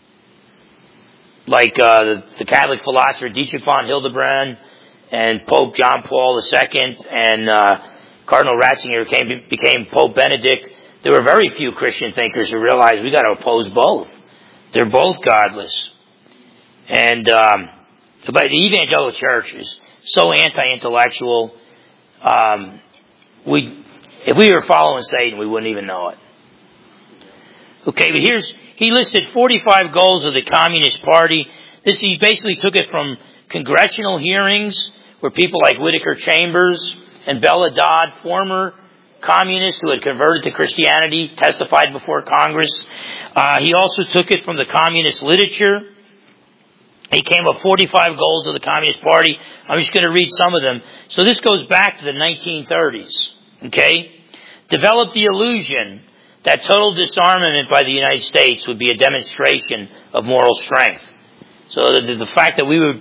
like uh, the, the Catholic philosopher Dietrich von Hildebrand and Pope John Paul the Second and uh, Cardinal Ratzinger came, became Pope Benedict. There were very few Christian thinkers who realized we got to oppose both. They're both godless. And um, but the evangelical church is so anti-intellectual. Um, we, if we were following Satan, we wouldn't even know it. Okay, but here's, he listed forty-five goals of the Communist Party. This, he basically took it from congressional hearings where people like Whittaker Chambers and Bella Dodd, former communists who had converted to Christianity, testified before Congress. Uh, he also took it from the communist literature. He came up with forty-five goals of the Communist Party. I'm just going to read some of them. So this goes back to the nineteen thirties. Okay? Develop the illusion that total disarmament by the United States would be a demonstration of moral strength. So the, the fact that we were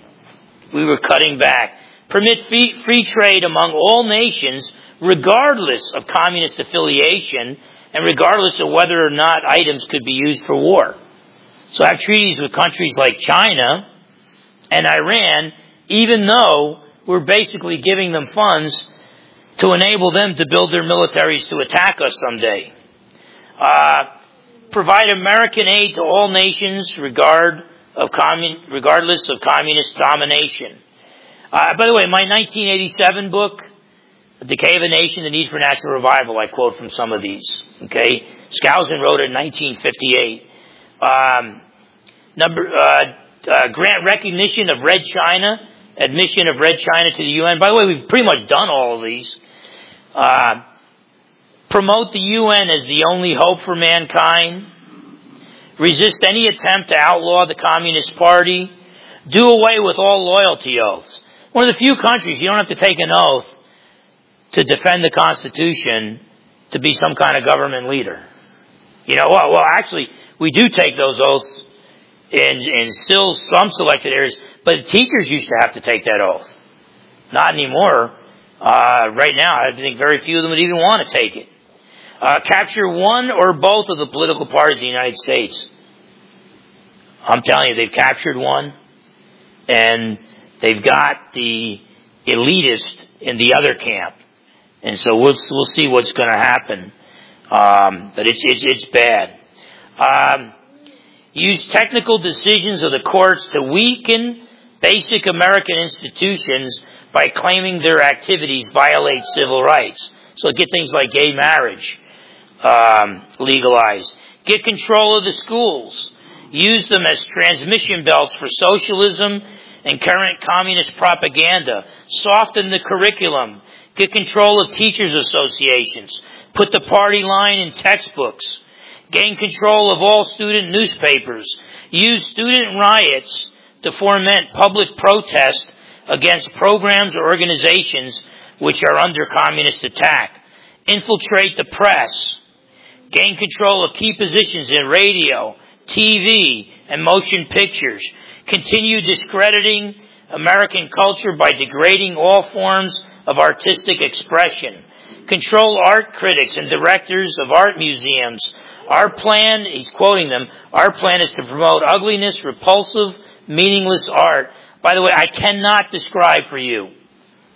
we were cutting back. Permit free, free trade among all nations, regardless of communist affiliation, and regardless of whether or not items could be used for war. So have treaties with countries like China and Iran, even though we're basically giving them funds to enable them to build their militaries to attack us someday. Uh, provide American aid to all nations regard of commun- regardless of communist domination. Uh, by the way, my nineteen eighty-seven book, The Decay of a Nation, The Need for National Revival, I quote from some of these. Okay? Skousen wrote it in nineteen fifty-eight. Um, number, uh, uh, grant recognition of Red China, admission of Red China to the U N. By the way, we've pretty much done all of these. Uh, promote the U N as the only hope for mankind. Resist any attempt to outlaw the Communist Party. Do away with all loyalty oaths. One of the few countries you don't have to take an oath to defend the Constitution to be some kind of government leader. You know, well, well actually, we do take those oaths in, in still some selected areas, but teachers used to have to take that oath. Not anymore. Uh, right now, I think very few of them would even want to take it. Uh, capture one or both of the political parties in the United States. I'm telling you, they've captured one, and they've got the elitist in the other camp. And so we'll, we'll see what's going to happen. Um, but it's, it's, it's bad. Um, use technical decisions of the courts to weaken basic American institutions by claiming their activities violate civil rights. So get things like gay marriage um, legalized. Get control of the schools. Use them as transmission belts for socialism and current communist propaganda. Soften the curriculum. Get control of teachers' associations. Put the party line in textbooks. Gain control of all student newspapers. Use student riots to foment public protest against programs or organizations which are under communist attack. Infiltrate the press. Gain control of key positions in radio, T V, and motion pictures. Continue discrediting American culture by degrading all forms of artistic expression. Control art critics and directors of art museums. Our plan, he's quoting them, our plan is to promote ugliness, repulsive, meaningless art. By the way, I cannot describe for you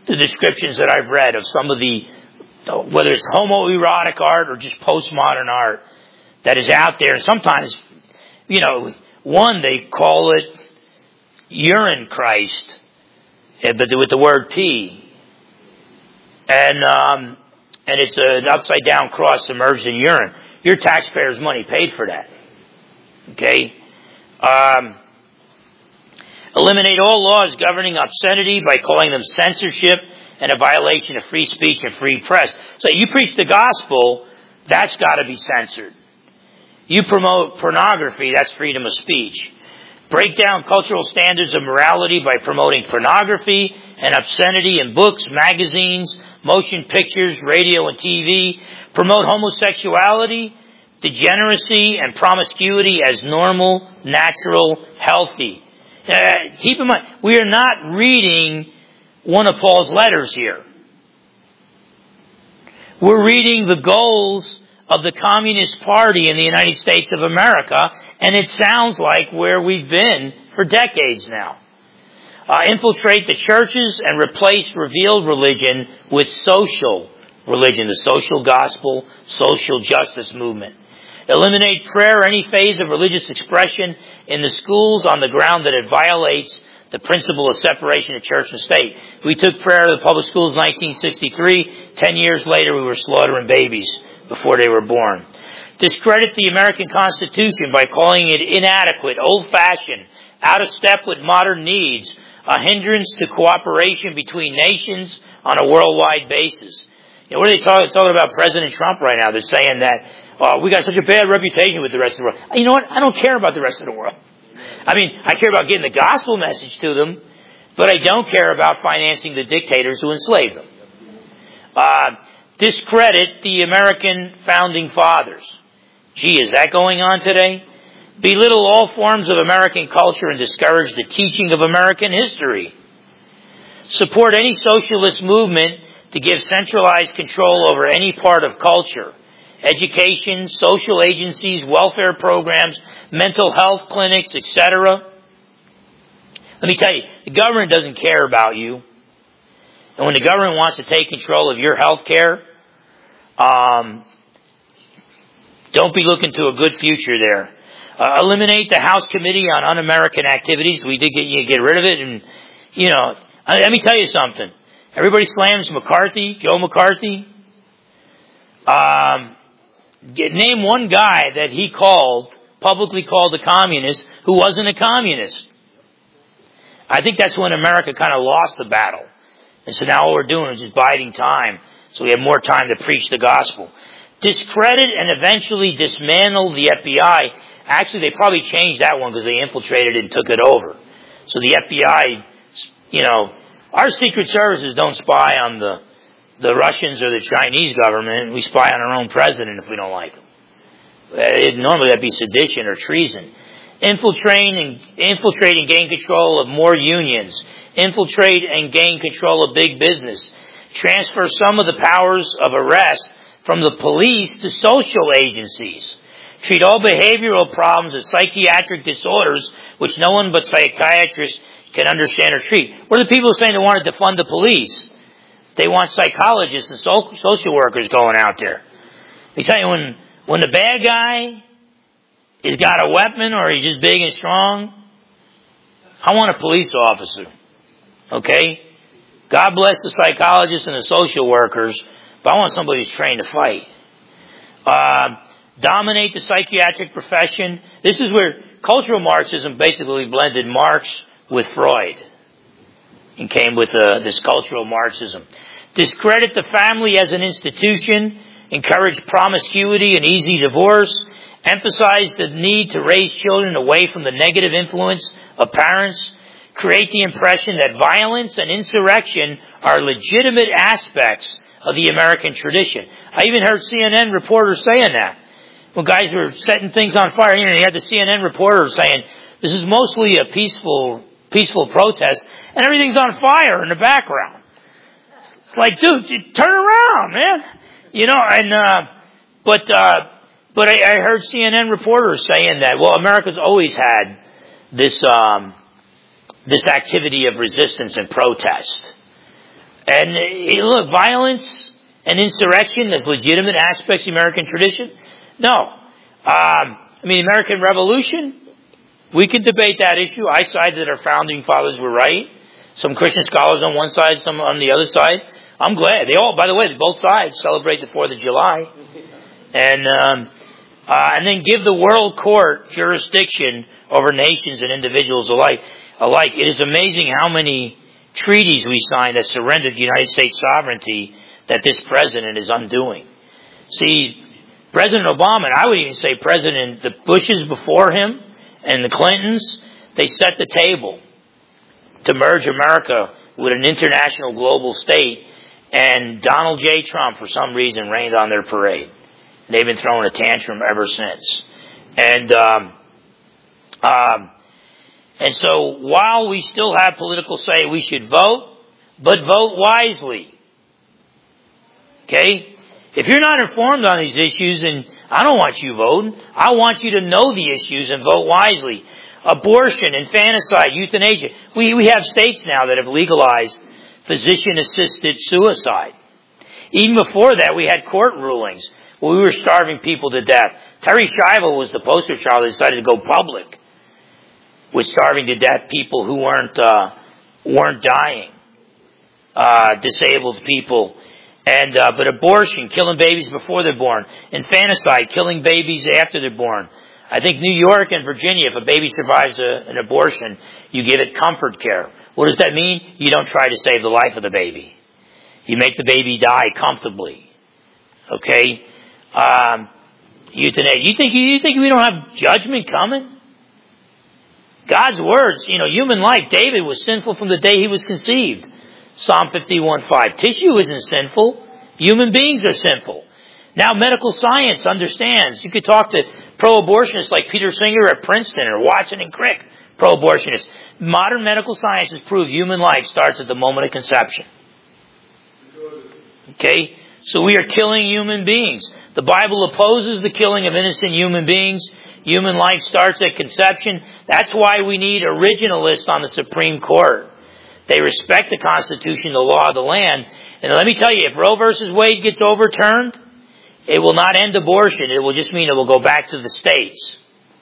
the descriptions that I've read of some of the, whether it's homoerotic art or just postmodern art that is out there. And sometimes, you know, one, they call it urine Christ, but with the word P. And, um, and it's an upside down cross submerged in urine. Your taxpayers' money paid for that. Okay? Um, eliminate all laws governing obscenity by calling them censorship and a violation of free speech and free press. So you preach the gospel, that's got to be censored. You promote pornography, that's freedom of speech. Break down cultural standards of morality by promoting pornography and obscenity in books, magazines, motion pictures, radio and T V. Promote homosexuality, degeneracy, and promiscuity as normal, natural, healthy. Uh, keep in mind, we are not reading one of Paul's letters here. We're reading the goals of the Communist Party in the United States of America, and it sounds like where we've been for decades now. Uh, infiltrate the churches and replace revealed religion with social religion, the social gospel, social justice movement. Eliminate prayer or any phase of religious expression in the schools on the ground that it violates the principle of separation of church and state. We took prayer to the public schools in nineteen sixty-three. Ten years later, we were slaughtering babies before they were born. Discredit the American Constitution by calling it inadequate, old-fashioned, out of step with modern needs, a hindrance to cooperation between nations on a worldwide basis. You know, what are they talking, talking about President Trump right now? They're saying that, oh, we got such a bad reputation with the rest of the world. You know what? I don't care about the rest of the world. I mean, I care about getting the gospel message to them, but I don't care about financing the dictators who enslave them. Uh, discredit the American founding fathers. Gee, is that going on today? Belittle all forms of American culture and discourage the teaching of American history. Support any socialist movement to give centralized control over any part of culture. Education, social agencies, welfare programs, mental health clinics, et cetera. Let me tell you, the government doesn't care about you. And when the government wants to take control of your health care, um, don't be looking to a good future there. Uh, eliminate the House Committee on Un-American Activities. We did get you get rid of it, and you know, let me tell you something. Everybody slams McCarthy, Joe McCarthy. Um, get, name one guy that he called, publicly called a communist, who wasn't a communist. I think that's when America kind of lost the battle. And so now all we're doing is just biding time, so we have more time to preach the gospel. Discredit and eventually dismantle the F B I. Actually, they probably changed that one because they infiltrated it and took it over. So the F B I, you know, our secret services don't spy on the the Russians or the Chinese government. We spy on our own president if we don't like him. It, normally that'd be sedition or treason. Infiltrate and, infiltrate and gain control of more unions. Infiltrate and gain control of big business. Transfer some of the powers of arrest from the police to social agencies. Treat all behavioral problems as psychiatric disorders which no one but psychiatrists can understand or treat. What are the people saying they wanted to fund the police? They want psychologists and so- social workers going out there. They tell you, when, when the bad guy has got a weapon or he's just big and strong, I want a police officer. Okay? God bless the psychologists and the social workers, but I want somebody who's trained to fight. Uh, dominate the psychiatric profession. This is where cultural Marxism basically blended Marx with Freud and came with uh, this cultural Marxism. Discredit the family as an institution. Encourage promiscuity and easy divorce. Emphasize the need to raise children away from the negative influence of parents. Create the impression that violence and insurrection are legitimate aspects of the American tradition. I even heard C N N reporters saying that. When guys were setting things on fire, you know, you had the C N N reporters saying, this is mostly a peaceful, peaceful protest, and everything's on fire in the background. It's like, dude, turn around, man. You know, and, uh, but, uh, but I, I heard C N N reporters saying that, well, America's always had this, um, this activity of resistance and protest. And uh, look, violence and insurrection as legitimate aspects of American tradition? No. Um, I mean, American Revolution, we could debate that issue. I side that our founding fathers were right. Some Christian scholars on one side, some on the other side. I'm glad. They all, by the way, both sides celebrate the fourth of July. And, um, uh, and then give the world court jurisdiction over nations and individuals alike. Alike. It is amazing how many treaties we signed that surrendered United States sovereignty that this president is undoing. See, President Obama, and I would even say President, the Bushes before him and the Clintons, they set the table to merge America with an international global state, and Donald J. Trump, for some reason, rained on their parade. They've been throwing a tantrum ever since. And, um, um, and so while we still have political say, we should vote, but vote wisely. Okay? If you're not informed on these issues, then I don't want you voting. I want you to know the issues and vote wisely. Abortion, infanticide, euthanasia. We, we have states now that have legalized physician-assisted suicide. Even before that, we had court rulings where we were starving people to death. Terry Schiavo was the poster child that decided to go public with starving to death people who weren't uh, weren't dying, uh, disabled people. And, uh, but abortion, killing babies before they're born. Infanticide, killing babies after they're born. I think New York and Virginia, if a baby survives a, an abortion, you give it comfort care. What does that mean? You don't try to save the life of the baby. You make the baby die comfortably. Okay? Um, euthanasia. You think, you think we don't have judgment coming? God's words, you know, human life, David was sinful from the day he was conceived. Psalm fifty-one five. Tissue isn't sinful. Human beings are sinful. Now medical science understands. You could talk to pro-abortionists like Peter Singer at Princeton or Watson and Crick, pro-abortionists. Modern medical science has proved human life starts at the moment of conception. Okay? So we are killing human beings. The Bible opposes the killing of innocent human beings. Human life starts at conception. That's why we need originalists on the Supreme Court. They respect the Constitution, the law of the land. And let me tell you, if Roe versus Wade gets overturned, it will not end abortion. It will just mean it will go back to the states.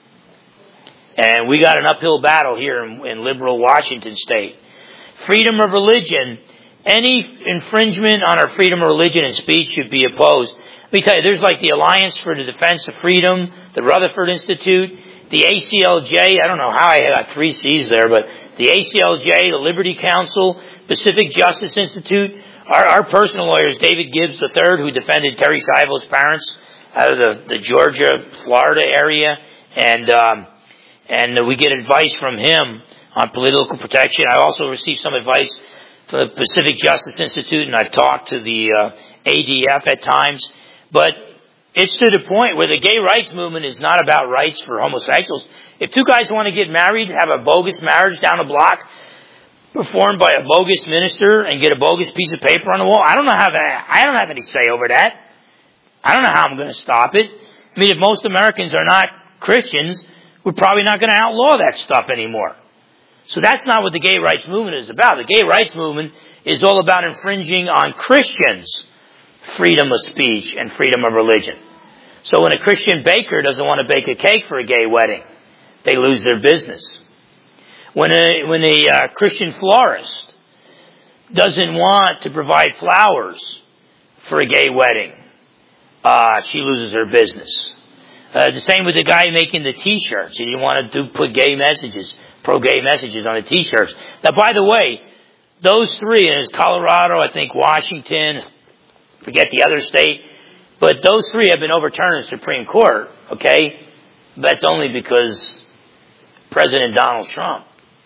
And we got an uphill battle here in, in liberal Washington state. Freedom of religion. Any infringement on our freedom of religion and speech should be opposed. Let me tell you, there's like the Alliance for the Defense of Freedom, the Rutherford Institute, the A C L J, I don't know how I got three C's there, but the A C L J, the Liberty Council, Pacific Justice Institute. Our, our personal lawyer is David Gibbs the third, who defended Terry Schiavo's parents out of the, the Georgia, Florida area. And, um, and we get advice from him on political protection. I also received some advice from the Pacific Justice Institute, and I've talked to the uh, A D F at times. But it's to the point where the gay rights movement is not about rights for homosexuals. If two guys want to get married, have a bogus marriage down the block, performed by a bogus minister, and get a bogus piece of paper on the wall, I don't know how that, I don't have any say over that. I don't know how I'm going to stop it. I mean, if most Americans are not Christians, we're probably not going to outlaw that stuff anymore. So that's not what the gay rights movement is about. The gay rights movement is all about infringing on Christians' freedom of speech and freedom of religion. So when a Christian baker doesn't want to bake a cake for a gay wedding, they lose their business. When a, when a uh, Christian florist doesn't want to provide flowers for a gay wedding, uh, she loses her business. Uh, the same with the guy making the T-shirts. He didn't want to do, put gay messages, pro-gay messages on the T-shirts. Now, by the way, those three, and it's Colorado, I think Washington, forget the other state, but those three have been overturned in the Supreme Court, okay? That's only because President Donald Trump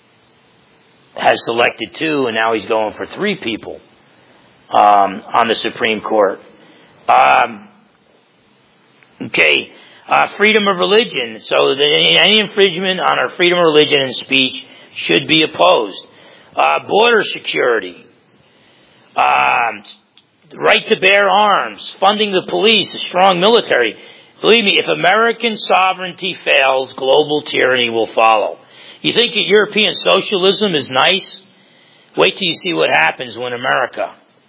has selected two, and now he's going for three people um, on the Supreme Court. Um, okay, uh, freedom of religion. So that any infringement on our freedom of religion and speech should be opposed. Uh, border security. Um, right to bear arms. Funding the police, a strong military. Believe me, if American sovereignty fails, global tyranny will follow. You think that European socialism is nice? Wait till you see what happens when America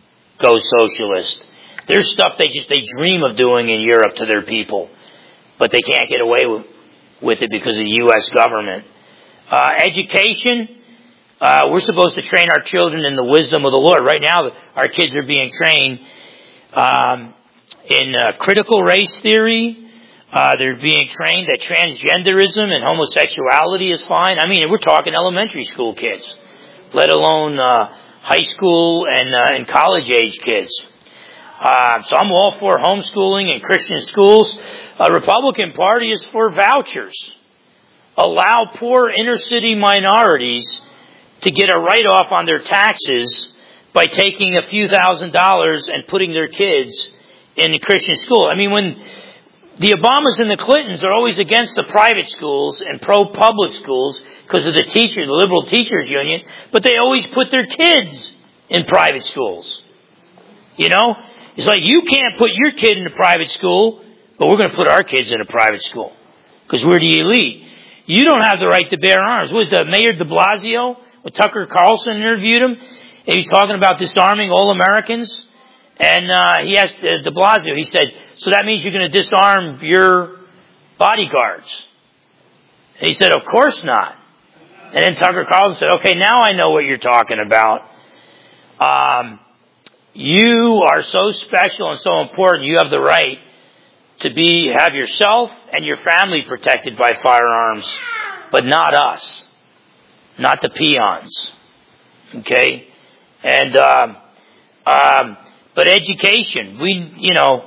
go socialist. There's stuff they just, they dream of doing in Europe to their people, but they can't get away with, with it because of the U S government. Uh, education, uh, we're supposed to train our children in the wisdom of the Lord. Right now, our kids are being trained, um, in, uh, critical race theory. Uh, they're being trained that transgenderism and homosexuality is fine. I mean, we're talking elementary school kids, let alone, uh, high school and, uh, and college age kids. Uh, so I'm all for homeschooling and Christian schools. A Republican Party is for vouchers. Allow poor inner city minorities to get a write-off on their taxes by taking a few thousand dollars and putting their kids in a Christian school. I mean, when the Obamas and the Clintons are always against the private schools and pro-public schools because of the teachers, the liberal teachers union, but they always put their kids in private schools. You know? It's like, you can't put your kid in a private school, but we're going to put our kids in a private school because we're the elite. You don't have the right to bear arms. What was the Mayor de Blasio, when Tucker Carlson interviewed him, and he's talking about disarming all Americans, and uh, he asked uh, de Blasio, he said, so that means you're going to disarm your bodyguards? And he said, of course not. And then Tucker Carlson said, okay, now I know what you're talking about. Um... You are so special and so important. You have the right to be, have yourself and your family protected by firearms, but not us, not the peons. Okay, and um, um, but education. We, you know,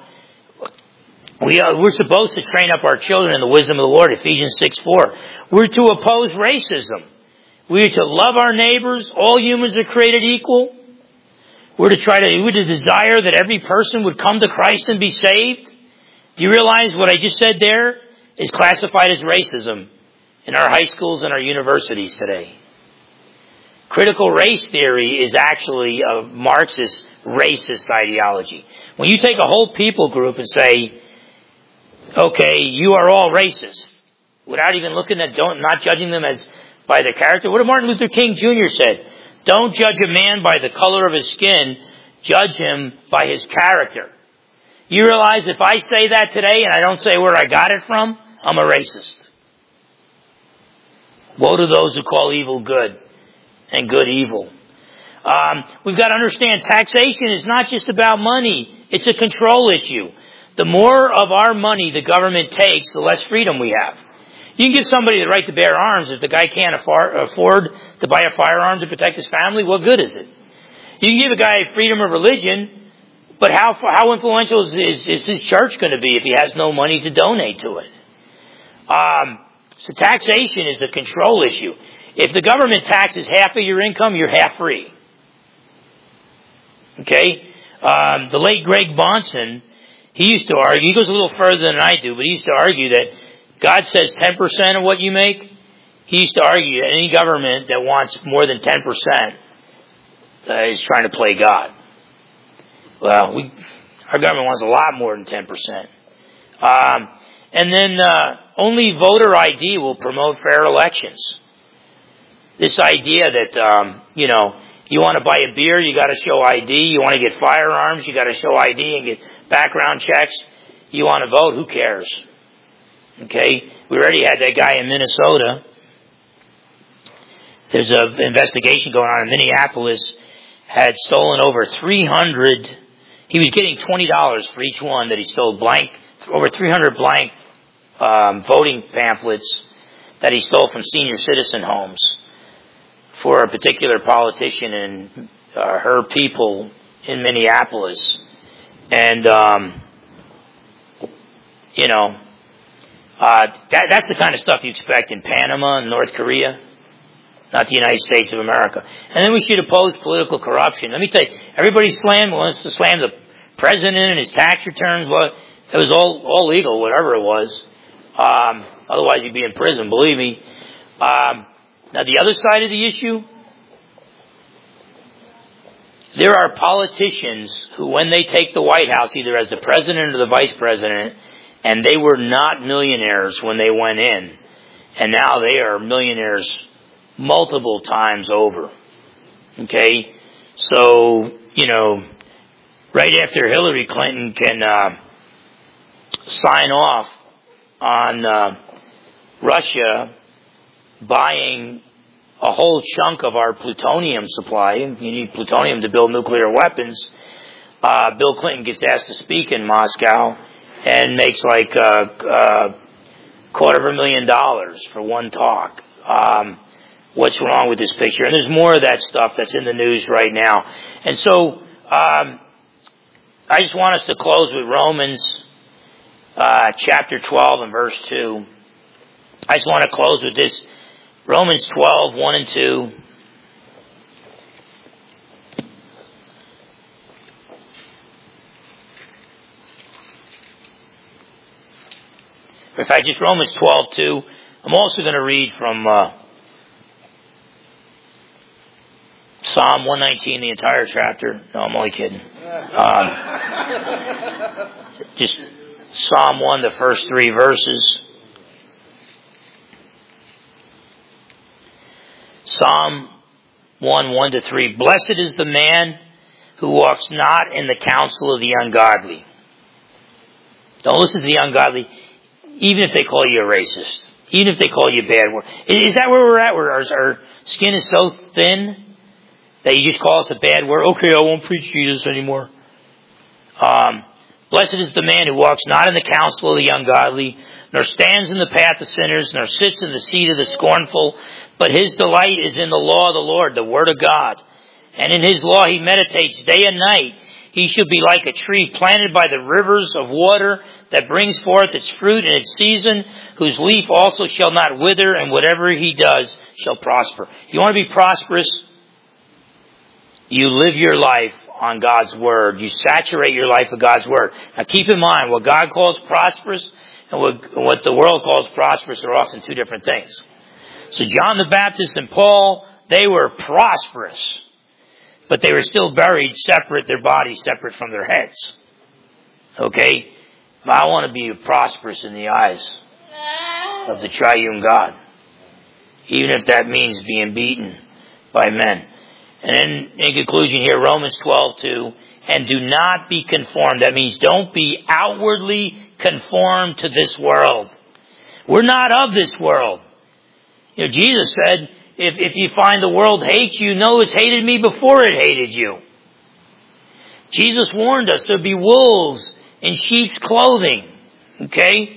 we are, we're supposed to train up our children in the wisdom of the Lord. Ephesians six four. We're to oppose racism. We're to love our neighbors. All humans are created equal. We're to try to, we're to desire that every person would come to Christ and be saved. Do you realize what I just said there is classified as racism in our high schools and our universities today? Critical race theory is actually a Marxist racist ideology. When you take a whole people group and say, okay, you are all racist, without even looking at, don't, not judging them as by their character. What did Martin Luther King Junior said? Don't judge a man by the color of his skin. Judge him by his character. You realize if I say that today and I don't say where I got it from, I'm a racist. Woe to those who call evil good and good evil. Um, we've got to understand taxation is not just about money. It's a control issue. The more of our money the government takes, the less freedom we have. You can give somebody the right to bear arms. If the guy can't afford to buy a firearm to protect his family, what good is it? You can give a guy freedom of religion, but how how influential is, is, is his church going to be if he has no money to donate to it? Um, so taxation is a control issue. If the government taxes half of your income, you're half free. Okay? Um, the late Greg Bahnsen, he used to argue, he goes a little further than I do, but he used to argue that God says ten percent of what you make. He used to argue that any government that wants more than ten percent uh, is trying to play God. Well, we, our government wants a lot more than ten percent. Um, and then uh, only voter I D will promote fair elections. This idea that, um, you know, you want to buy a beer, you got to show I D. You want to get firearms, you got to show I D and get background checks. You want to vote, who cares? Okay, we already had that guy in Minnesota. There's an investigation going on in Minneapolis. Had stolen over three hundred. He was getting twenty dollars for each one that he stole. Blank, over three hundred blank um, voting pamphlets that he stole from senior citizen homes for a particular politician and uh, her people in Minneapolis. And um, you know. Uh, that, that's the kind of stuff you expect in Panama and North Korea, not the United States of America. And then we should oppose political corruption. Let me tell you, everybody slam, wants to slam the president and his tax returns. Well, it was all, all legal, whatever it was. Um, otherwise you'd be in prison, believe me. Um, now the other side of the issue, there are politicians who, when they take the White House, either as the president or the vice president, and they were not millionaires when they went in, and now they are millionaires multiple times over. Okay? So, you know, right after Hillary Clinton can uh, sign off on uh, Russia buying a whole chunk of our plutonium supply. You need plutonium to build nuclear weapons. Uh, Bill Clinton gets asked to speak in Moscow and makes like a, a quarter of a million dollars for one talk. Um, what's wrong with this picture? And there's more of that stuff that's in the news right now. And so um, I just want us to close with Romans uh, chapter twelve and verse two. I just want to close with this. Romans twelve, one and two. In fact, just Romans twelve, two. I'm also going to read from uh, Psalm one nineteen, the entire chapter. No, I'm only kidding. Um, just Psalm one, the first three verses. Psalm one, one to three. Blessed is the man who walks not in the counsel of the ungodly. Don't listen to the ungodly, even if they call you a racist. Even if they call you a bad word. Is that where we're at? Where our, our skin is so thin that you just call us a bad word? Okay, I won't preach Jesus anymore. Um, Blessed is the man who walks not in the counsel of the ungodly, nor stands in the path of sinners, nor sits in the seat of the scornful, but his delight is in the law of the Lord, the word of God. And in his law he meditates day and night. He shall be like a tree planted by the rivers of water that brings forth its fruit in its season, whose leaf also shall not wither, and whatever he does shall prosper. You want to be prosperous? You live your life on God's word. You saturate your life with God's word. Now keep in mind, what God calls prosperous and what, what the world calls prosperous are often two different things. So John the Baptist and Paul, they were prosperous, but they were still buried separate, their bodies separate from their heads. Okay? I want to be prosperous in the eyes of the triune God, even if that means being beaten by men. And then in conclusion here, Romans twelve, two, and do not be conformed. That means don't be outwardly conformed to this world. We're not of this world. You know, Jesus said, if, if you find the world hates you, know it's hated me before it hated you. Jesus warned us there'll be wolves in sheep's clothing. Okay?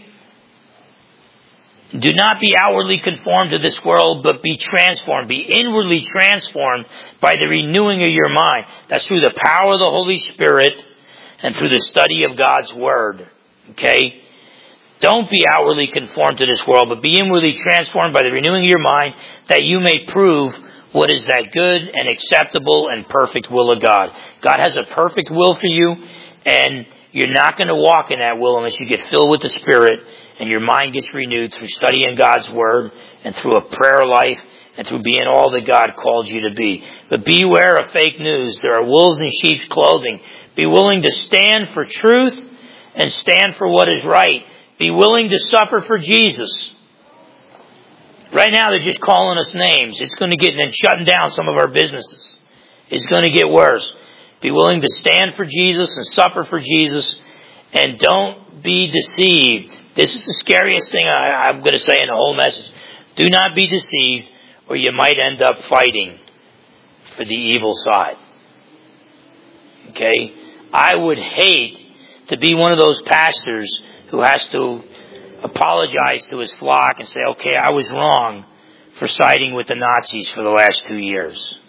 Do not be outwardly conformed to this world, but be transformed. Be inwardly transformed by the renewing of your mind. That's through the power of the Holy Spirit and through the study of God's Word. Okay? Don't be outwardly conformed to this world, but be inwardly transformed by the renewing of your mind, that you may prove what is that good and acceptable and perfect will of God. God has a perfect will for you, and you're not going to walk in that will unless you get filled with the Spirit and your mind gets renewed through studying God's Word and through a prayer life and through being all that God called you to be. But beware of fake news. There are wolves in sheep's clothing. Be willing to stand for truth and stand for what is right. Be willing to suffer for Jesus. Right now they're just calling us names. It's going to get, and then shutting down some of our businesses. It's going to get worse. Be willing to stand for Jesus and suffer for Jesus, and don't be deceived. This is the scariest thing I, I'm going to say in the whole message. Do not be deceived, or you might end up fighting for the evil side. Okay? I would hate to be one of those pastors who has to apologize to his flock and say, okay, I was wrong for siding with the Nazis for the last two years.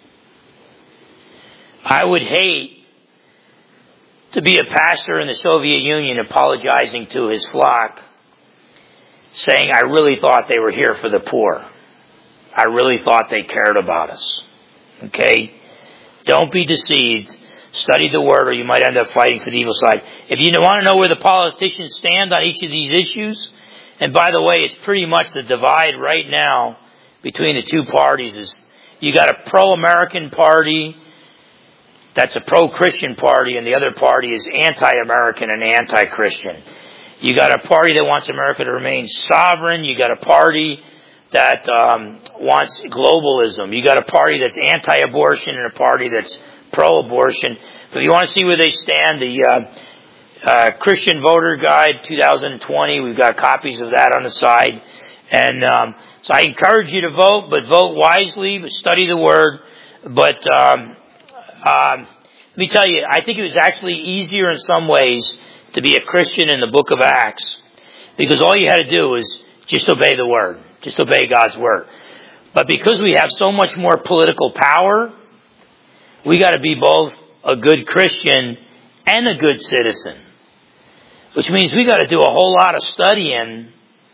I would hate to be a pastor in the Soviet Union apologizing to his flock, saying, I really thought they were here for the poor. I really thought they cared about us. Okay? Don't be deceived. Study the Word, or you might end up fighting for the evil side. If you want to know where the politicians stand on each of these issues, and by the way, it's pretty much the divide right now between the two parties is you got a pro-American party that's a pro-Christian party, and the other party is anti-American and anti-Christian. You got a party that wants America to remain sovereign. You got a party that um, wants globalism. You got a party that's anti-abortion and a party that's pro-abortion. If you want to see where they stand, the uh, uh, Christian Voter Guide twenty twenty, we've got copies of that on the side. And um, so I encourage you to vote, but vote wisely, but study the Word. But um, um, let me tell you, I think it was actually easier in some ways to be a Christian in the book of Acts, because all you had to do was just obey the Word, just obey God's Word. But because we have so much more political power, we got to be both a good Christian and a good citizen, which means we got to do a whole lot of studying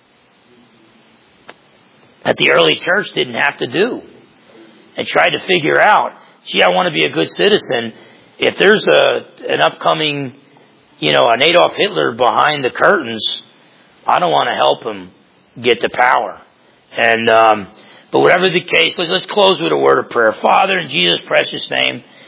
that the early church didn't have to do, and try to figure out, gee, I want to be a good citizen. If there's a an upcoming, you know, an Adolf Hitler behind the curtains, I don't want to help him get to power. And um, but whatever the case, let's, let's close with a word of prayer. Father, in Jesus' precious name,